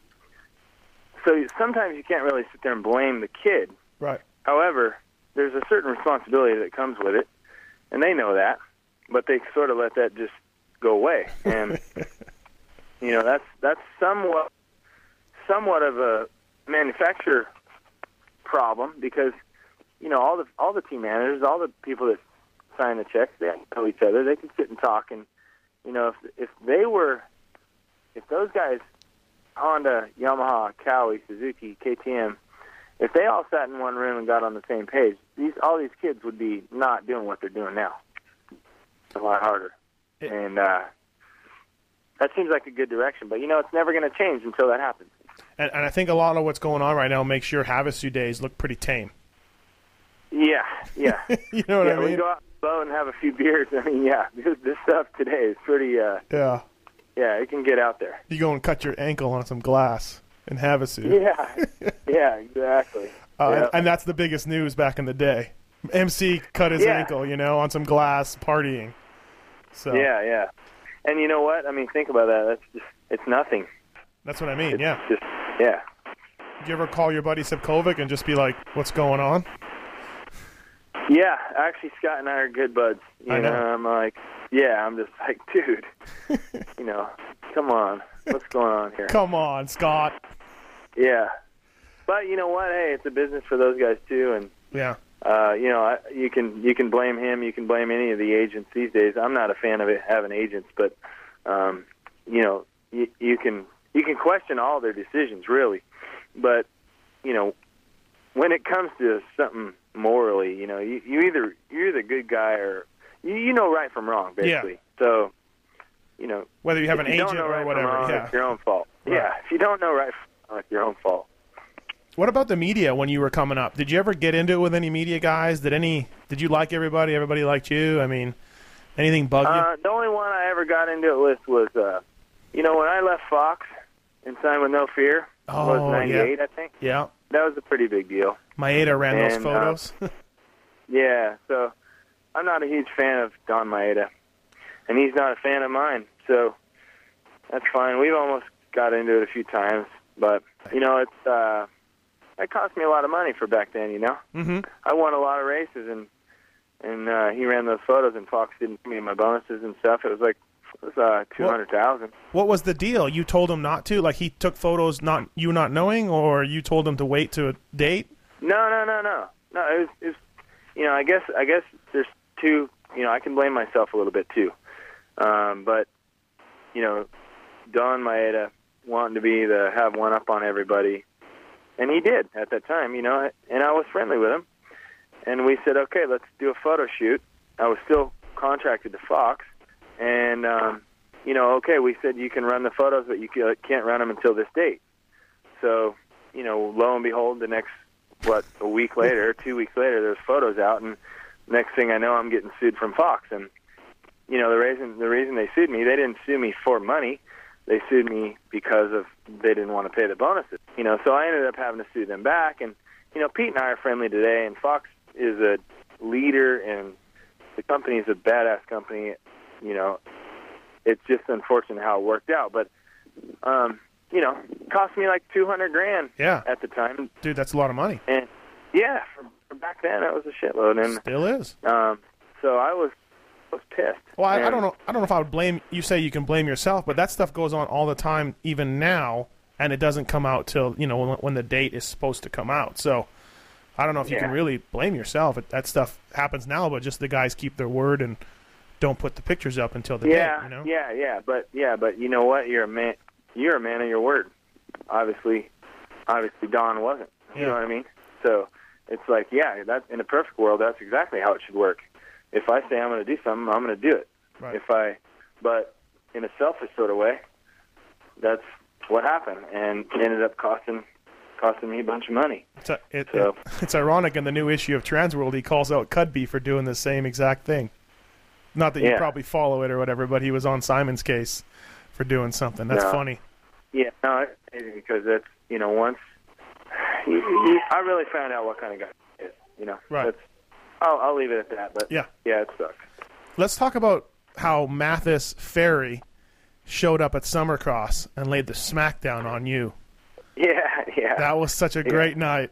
S3: So sometimes you can't really sit there and blame the kid.
S1: Right.
S3: However, there's a certain responsibility that comes with it, and they know that, but they sort of let that just go away. And you know, that's that's somewhat somewhat of a manufacturer problem, because you know all the all the team managers, all the people that sign the checks, they know each other. They can sit and talk, and you know, if if they were, if those guys, Honda, Yamaha, Cowie, Suzuki, K T M, if they all sat in one room and got on the same page, these all these kids would be not doing what they're doing now. It's a lot harder,
S1: it,
S3: and uh, that seems like a good direction. But you know, it's never going to change until that happens.
S1: And, and I think a lot of what's going on right now makes your Havasu days look pretty tame.
S3: Yeah, yeah.
S1: You know what
S3: yeah,
S1: I mean?
S3: We go out on the boat and have a few beers. I mean, yeah, this, this stuff today is pretty. Uh,
S1: yeah.
S3: Yeah, it can get out there.
S1: You go and cut your ankle on some glass in Havasu.
S3: Yeah, yeah, exactly.
S1: Uh,
S3: yeah.
S1: and, and that's the biggest news back in the day. M C cut his
S3: yeah.
S1: ankle, you know, on some glass partying. So
S3: yeah, yeah. And you know what? I mean, think about that. That's just, it's nothing.
S1: That's what I mean,
S3: it's
S1: yeah.
S3: Just, yeah.
S1: Do you ever call your buddy Sipkovic and just be like, what's going on?
S3: Yeah, actually, Scott and I are good buds. You
S1: I know.
S3: know, I'm like, yeah, I'm just like, dude, you know, come on. What's going on here?
S1: Come on, Scott.
S3: Yeah. But you know what? Hey, it's a business for those guys, too, and
S1: Yeah.
S3: Uh, you know, I, you can you can blame him. You can blame any of the agents these days. I'm not a fan of it, having agents, but um, you know, you, you can you can question all their decisions, really. But you know, when it comes to something morally, you know, you, you either you're either a good guy or you, you know right from wrong, basically.
S1: Yeah.
S3: So, you know,
S1: whether you have an
S3: you
S1: agent
S3: don't know
S1: or
S3: right
S1: whatever,
S3: from wrong,
S1: yeah,
S3: it's your own fault.
S1: Right.
S3: Yeah, if you don't know right from wrong, it's your own fault.
S1: What about the media when you were coming up? Did you ever get into it with any media guys? Did any? Did you like everybody? Everybody liked you? I mean, anything bug you?
S3: Uh, the only one I ever got into it with was, uh, you know, when I left Fox and signed with No Fear,
S1: Oh,
S3: was ninety-eight,
S1: yeah.
S3: I think.
S1: Yeah.
S3: That was a pretty big deal.
S1: Maeda ran those
S3: And, uh,
S1: photos.
S3: Yeah, so I'm not a huge fan of Don Maeda, and he's not a fan of mine, so that's fine. We've almost got into it a few times, but, you know, it's... Uh, That cost me a lot of money for back then, you know.
S1: Mm-hmm.
S3: I won a lot of races, and and uh, he ran those photos, and Fox didn't give me my bonuses and stuff. It was like it was uh, two hundred thousand.
S1: What was the deal? You told him not to? Like he took photos, not you not knowing, or you told him to wait to a date?
S3: No, no, no, no, no. It was, it was, you know, I guess I guess there's two. You know, I can blame myself a little bit too, um, but you know, Don Maeda wanting to be the have one up on everybody. And he did at that time, you know, and I was friendly with him. And we said, okay, let's do a photo shoot. I was still contracted to Fox. And, um, you know, okay, we said you can run the photos, but you can't run them until this date. So, you know, lo and behold, the next, what, a week later, two weeks later, there's photos out, and next thing I know, I'm getting sued from Fox. And, you know, the reason the reason they sued me, they didn't sue me for money. They sued me because of they didn't want to pay the bonuses. You know, so I ended up having to sue them back. And, you know, Pete and I are friendly today, and Fox is a leader, and the company is a badass company. You know, it's just unfortunate how it worked out. But, um, you know, it cost me like two hundred grand
S1: Yeah.
S3: at the time.
S1: Dude, that's a lot of money.
S3: And, yeah, for, for back then, that was a shitload. And
S1: Still is.
S3: um, so I was was pissed.
S1: Well, I, I
S3: And-
S1: don't know. I don't know if I would blame you. Say you can blame yourself, but that stuff goes on all the time, even now, and it doesn't come out till you know when, when the date is supposed to come out. So I don't know if you
S3: Yeah.
S1: can really blame yourself. It, that stuff happens now, but just the guys keep their word and don't put the pictures up until the
S3: Yeah,
S1: date. You know?
S3: yeah, yeah. But yeah, but you know what? You're a man. You're a man of your word. Obviously, obviously, Don wasn't. You
S1: Yeah.
S3: know what I mean? So it's like, yeah, that in a perfect world, that's exactly how it should work. If I say I'm going to do something, I'm going to do it.
S1: Right.
S3: If I, but in a selfish sort of way, that's what happened, and it ended up costing costing me a bunch of money.
S1: It's, a, it,
S3: So-
S1: it- it's ironic in the new issue of Transworld, he calls out Cudby for doing the same exact thing. Not that you
S3: Yeah.
S1: probably follow it or whatever, but he was on Simon's case for doing something. That's
S3: No.
S1: funny.
S3: Yeah, no, it- it- because that's you know once you, you, I really found out what kind of guy he is. You know,
S1: Right.
S3: That's, I'll, I'll leave it at that. But
S1: Yeah.
S3: yeah, it sucks.
S1: Let's talk about how Mathis Ferry showed up at Summercross and laid the smackdown on you.
S3: Yeah, yeah.
S1: That was such a great night.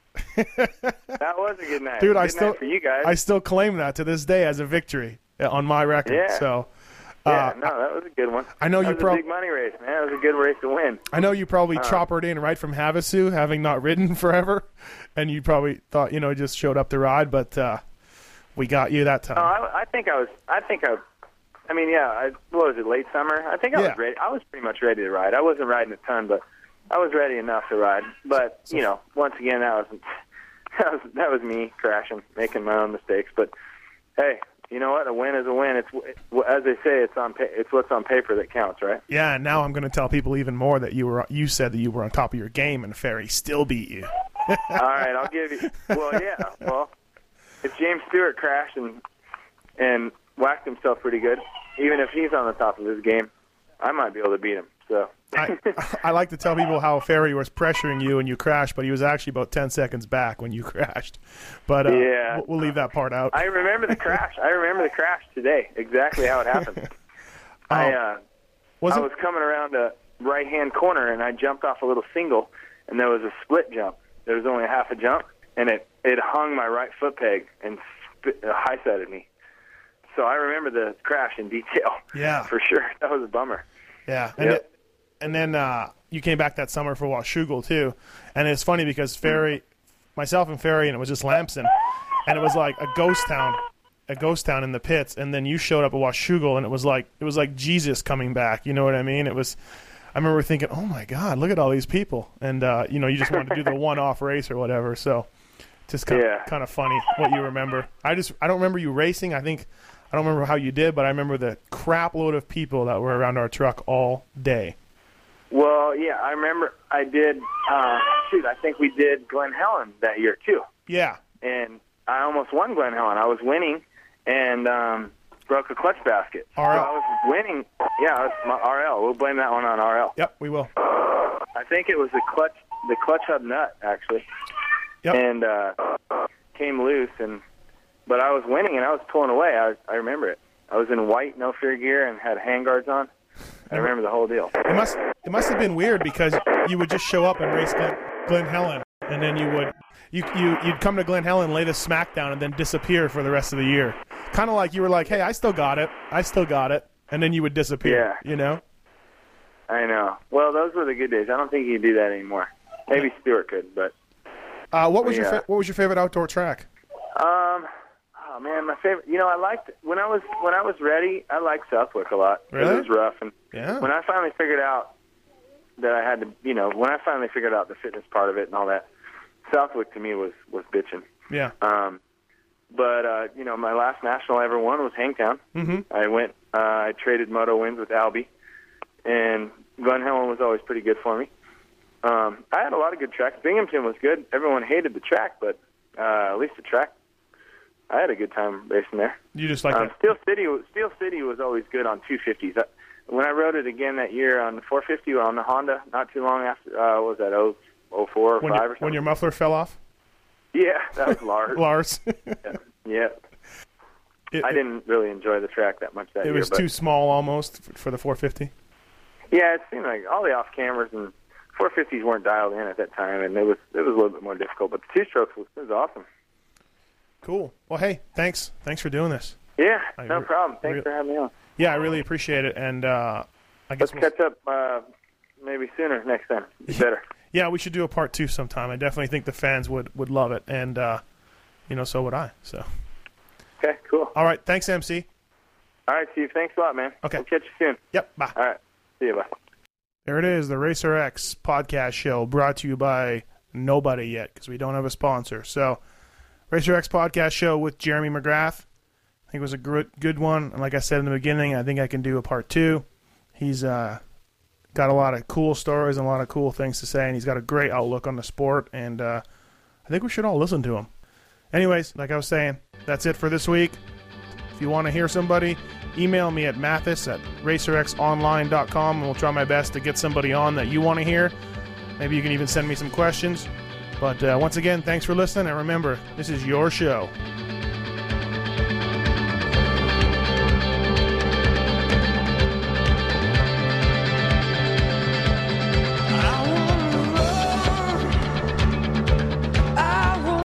S3: That was a good night.
S1: Dude,
S3: good
S1: I
S3: night
S1: still
S3: for you guys.
S1: I still claim that to this day as a victory on my record.
S3: Yeah.
S1: So
S3: yeah,
S1: uh,
S3: no, that was a good one.
S1: I know
S3: that
S1: you
S3: was
S1: prob-
S3: a big money race, man. It was a good race to win.
S1: I know you probably
S3: Uh.
S1: choppered in right from Havasu, having not ridden forever, and you probably thought, you know, just showed up to ride, but uh, we got you that time.
S3: No, I, I think I was. I think I. I mean, yeah. I, what was it? Late summer. I think I
S1: Yeah.
S3: was ready. I was pretty much ready to ride. I wasn't riding a ton, but I was ready enough to ride. But
S1: So-
S3: you know, once again, that was that was that was me crashing, making my own mistakes. But hey, you know what? A win is a win. It's as they say. It's on. Pa- it's what's on paper that counts, right?
S1: Yeah, and now I'm going to tell people even more that you were. You said that you were on top of your game, and Ferry still beat you.
S3: All right, I'll give you. Well, yeah. Well, if James Stewart crashed and and whacked himself pretty good, even if he's on the top of his game, I might be able to beat him. So.
S1: I, I like to tell people how Ferry was pressuring you and you crashed, but he was actually about ten seconds back when you crashed. But uh,
S3: Yeah.
S1: we'll, we'll leave that part out.
S3: I remember the crash. I remember the crash today. Exactly how it happened. I uh,
S1: was
S3: I
S1: it?
S3: was coming around a right-hand corner, and I jumped off a little single, and there was a split jump. There was only a half a jump, and it, it hung my right foot peg and spit, uh, high-sided me. So I remember the crash in detail.
S1: Yeah.
S3: For sure. That was a bummer.
S1: Yeah, and
S3: Yep.
S1: it, and then uh, you came back that summer for Washougal too, and it's funny because Ferry, myself and Ferry, and it was just Lamson, and it was like a ghost town, a ghost town in the pits, and then you showed up at Washougal, and it was like it was like Jesus coming back. You know what I mean? It was. I remember thinking, oh my God, look at all these people, and uh, you know, you just wanted to do the one-off race or whatever. So, just kind of
S3: Yeah.
S1: kind of funny what you remember. I just I don't remember you racing. I think I don't remember how you did, but I remember the crap load of people that were around our truck all day.
S3: Well, yeah, I remember I did, uh, shoot, I think we did Glen Helen that year, too.
S1: Yeah.
S3: And I almost won Glen Helen. I was winning and um, broke a clutch basket.
S1: R L.
S3: So I was winning. Yeah, it was my R L. We'll blame that one on R L.
S1: Yep, we will.
S3: I think it was the clutch, the clutch hub nut, actually.
S1: Yep.
S3: And uh, came loose, and but I was winning, and I was pulling away. I, was, I remember it. I was in white, no fear gear, and had handguards on. I remember the whole deal.
S1: It must it must have been weird because you would just show up and race Glen, Glen Helen, and then you would you you you'd come to Glen Helen, lay the smackdown, and then disappear for the rest of the year. Kind of like you were like, hey, I still got it, I still got it, and then you would disappear.
S3: Yeah.
S1: You know.
S3: I know. Well, those were the good days. I don't think you can do that anymore. Maybe Stewart could, but
S1: Uh, what was your
S3: Yeah.
S1: fa- what was your favorite outdoor track?
S3: um, oh man, my favorite. You know, I liked when I was when I was ready. I liked Southwick a lot. 'Cause
S1: Really?
S3: It was rough, and
S1: Yeah.
S3: when I finally figured out that I had to, you know, when I finally figured out the fitness part of it and all that, Southwick to me was was bitching.
S1: Yeah.
S3: Um, but uh, you know, my last national I ever won was Hangtown.
S1: Mm-hmm.
S3: I went. Uh, I traded moto wins with Albie, and Glen Helen was always pretty good for me. Um, I had a lot of good tracks. Binghamton was good. Everyone hated the track, but uh, at least the track, I had a good time racing there.
S1: You just like
S3: um,
S1: that?
S3: Steel City. Steel City was always good on two fifties. I, when I rode it again that year on the four fifty on the Honda, not too long after, uh, what was that, oh four or
S1: when
S3: five
S1: your,
S3: or something?
S1: When your muffler fell off?
S3: Yeah, that was Lars.
S1: Lars.
S3: yeah. yeah.
S1: It,
S3: I didn't really enjoy the track that much that
S1: it
S3: year.
S1: It was
S3: but,
S1: too small almost for the four fifty?
S3: Yeah, it seemed like all the off-cameras and four fifties weren't dialed in at that time, and it was it was a little bit more difficult. But the two-strokes was, was awesome.
S1: Cool. Well, hey, thanks. Thanks for doing this.
S3: Yeah,
S1: I
S3: no
S1: re-
S3: problem. Thanks
S1: re-
S3: for having me on.
S1: Yeah, I really appreciate it, and uh, I guess
S3: Let's
S1: we'll,
S3: catch up uh, maybe sooner next time. Be better.
S1: Yeah, we should do a part two sometime. I definitely think the fans would, would love it, and uh, you know, so would I. So.
S3: Okay, cool.
S1: All right, thanks, M C.
S3: All right, Steve. Thanks a lot, man.
S1: Okay.
S3: We'll catch you soon.
S1: Yep. Bye.
S3: All right. See you. Bye.
S1: There it is, the Racer X podcast show, brought to you by nobody yet because we don't have a sponsor. So, Racer X podcast show with Jeremy McGrath. I think it was a good good one. And like I said in the beginning, I think I can do a part two. He's uh, got a lot of cool stories and a lot of cool things to say, and he's got a great outlook on the sport. And uh, I think we should all listen to him. Anyways, like I was saying, that's it for this week. If you want to hear somebody, email me at mathis at racer x online dot com, and we'll try my best to get somebody on that you want to hear. Maybe you can even send me some questions. But uh, once again, thanks for listening, and remember, this is your show.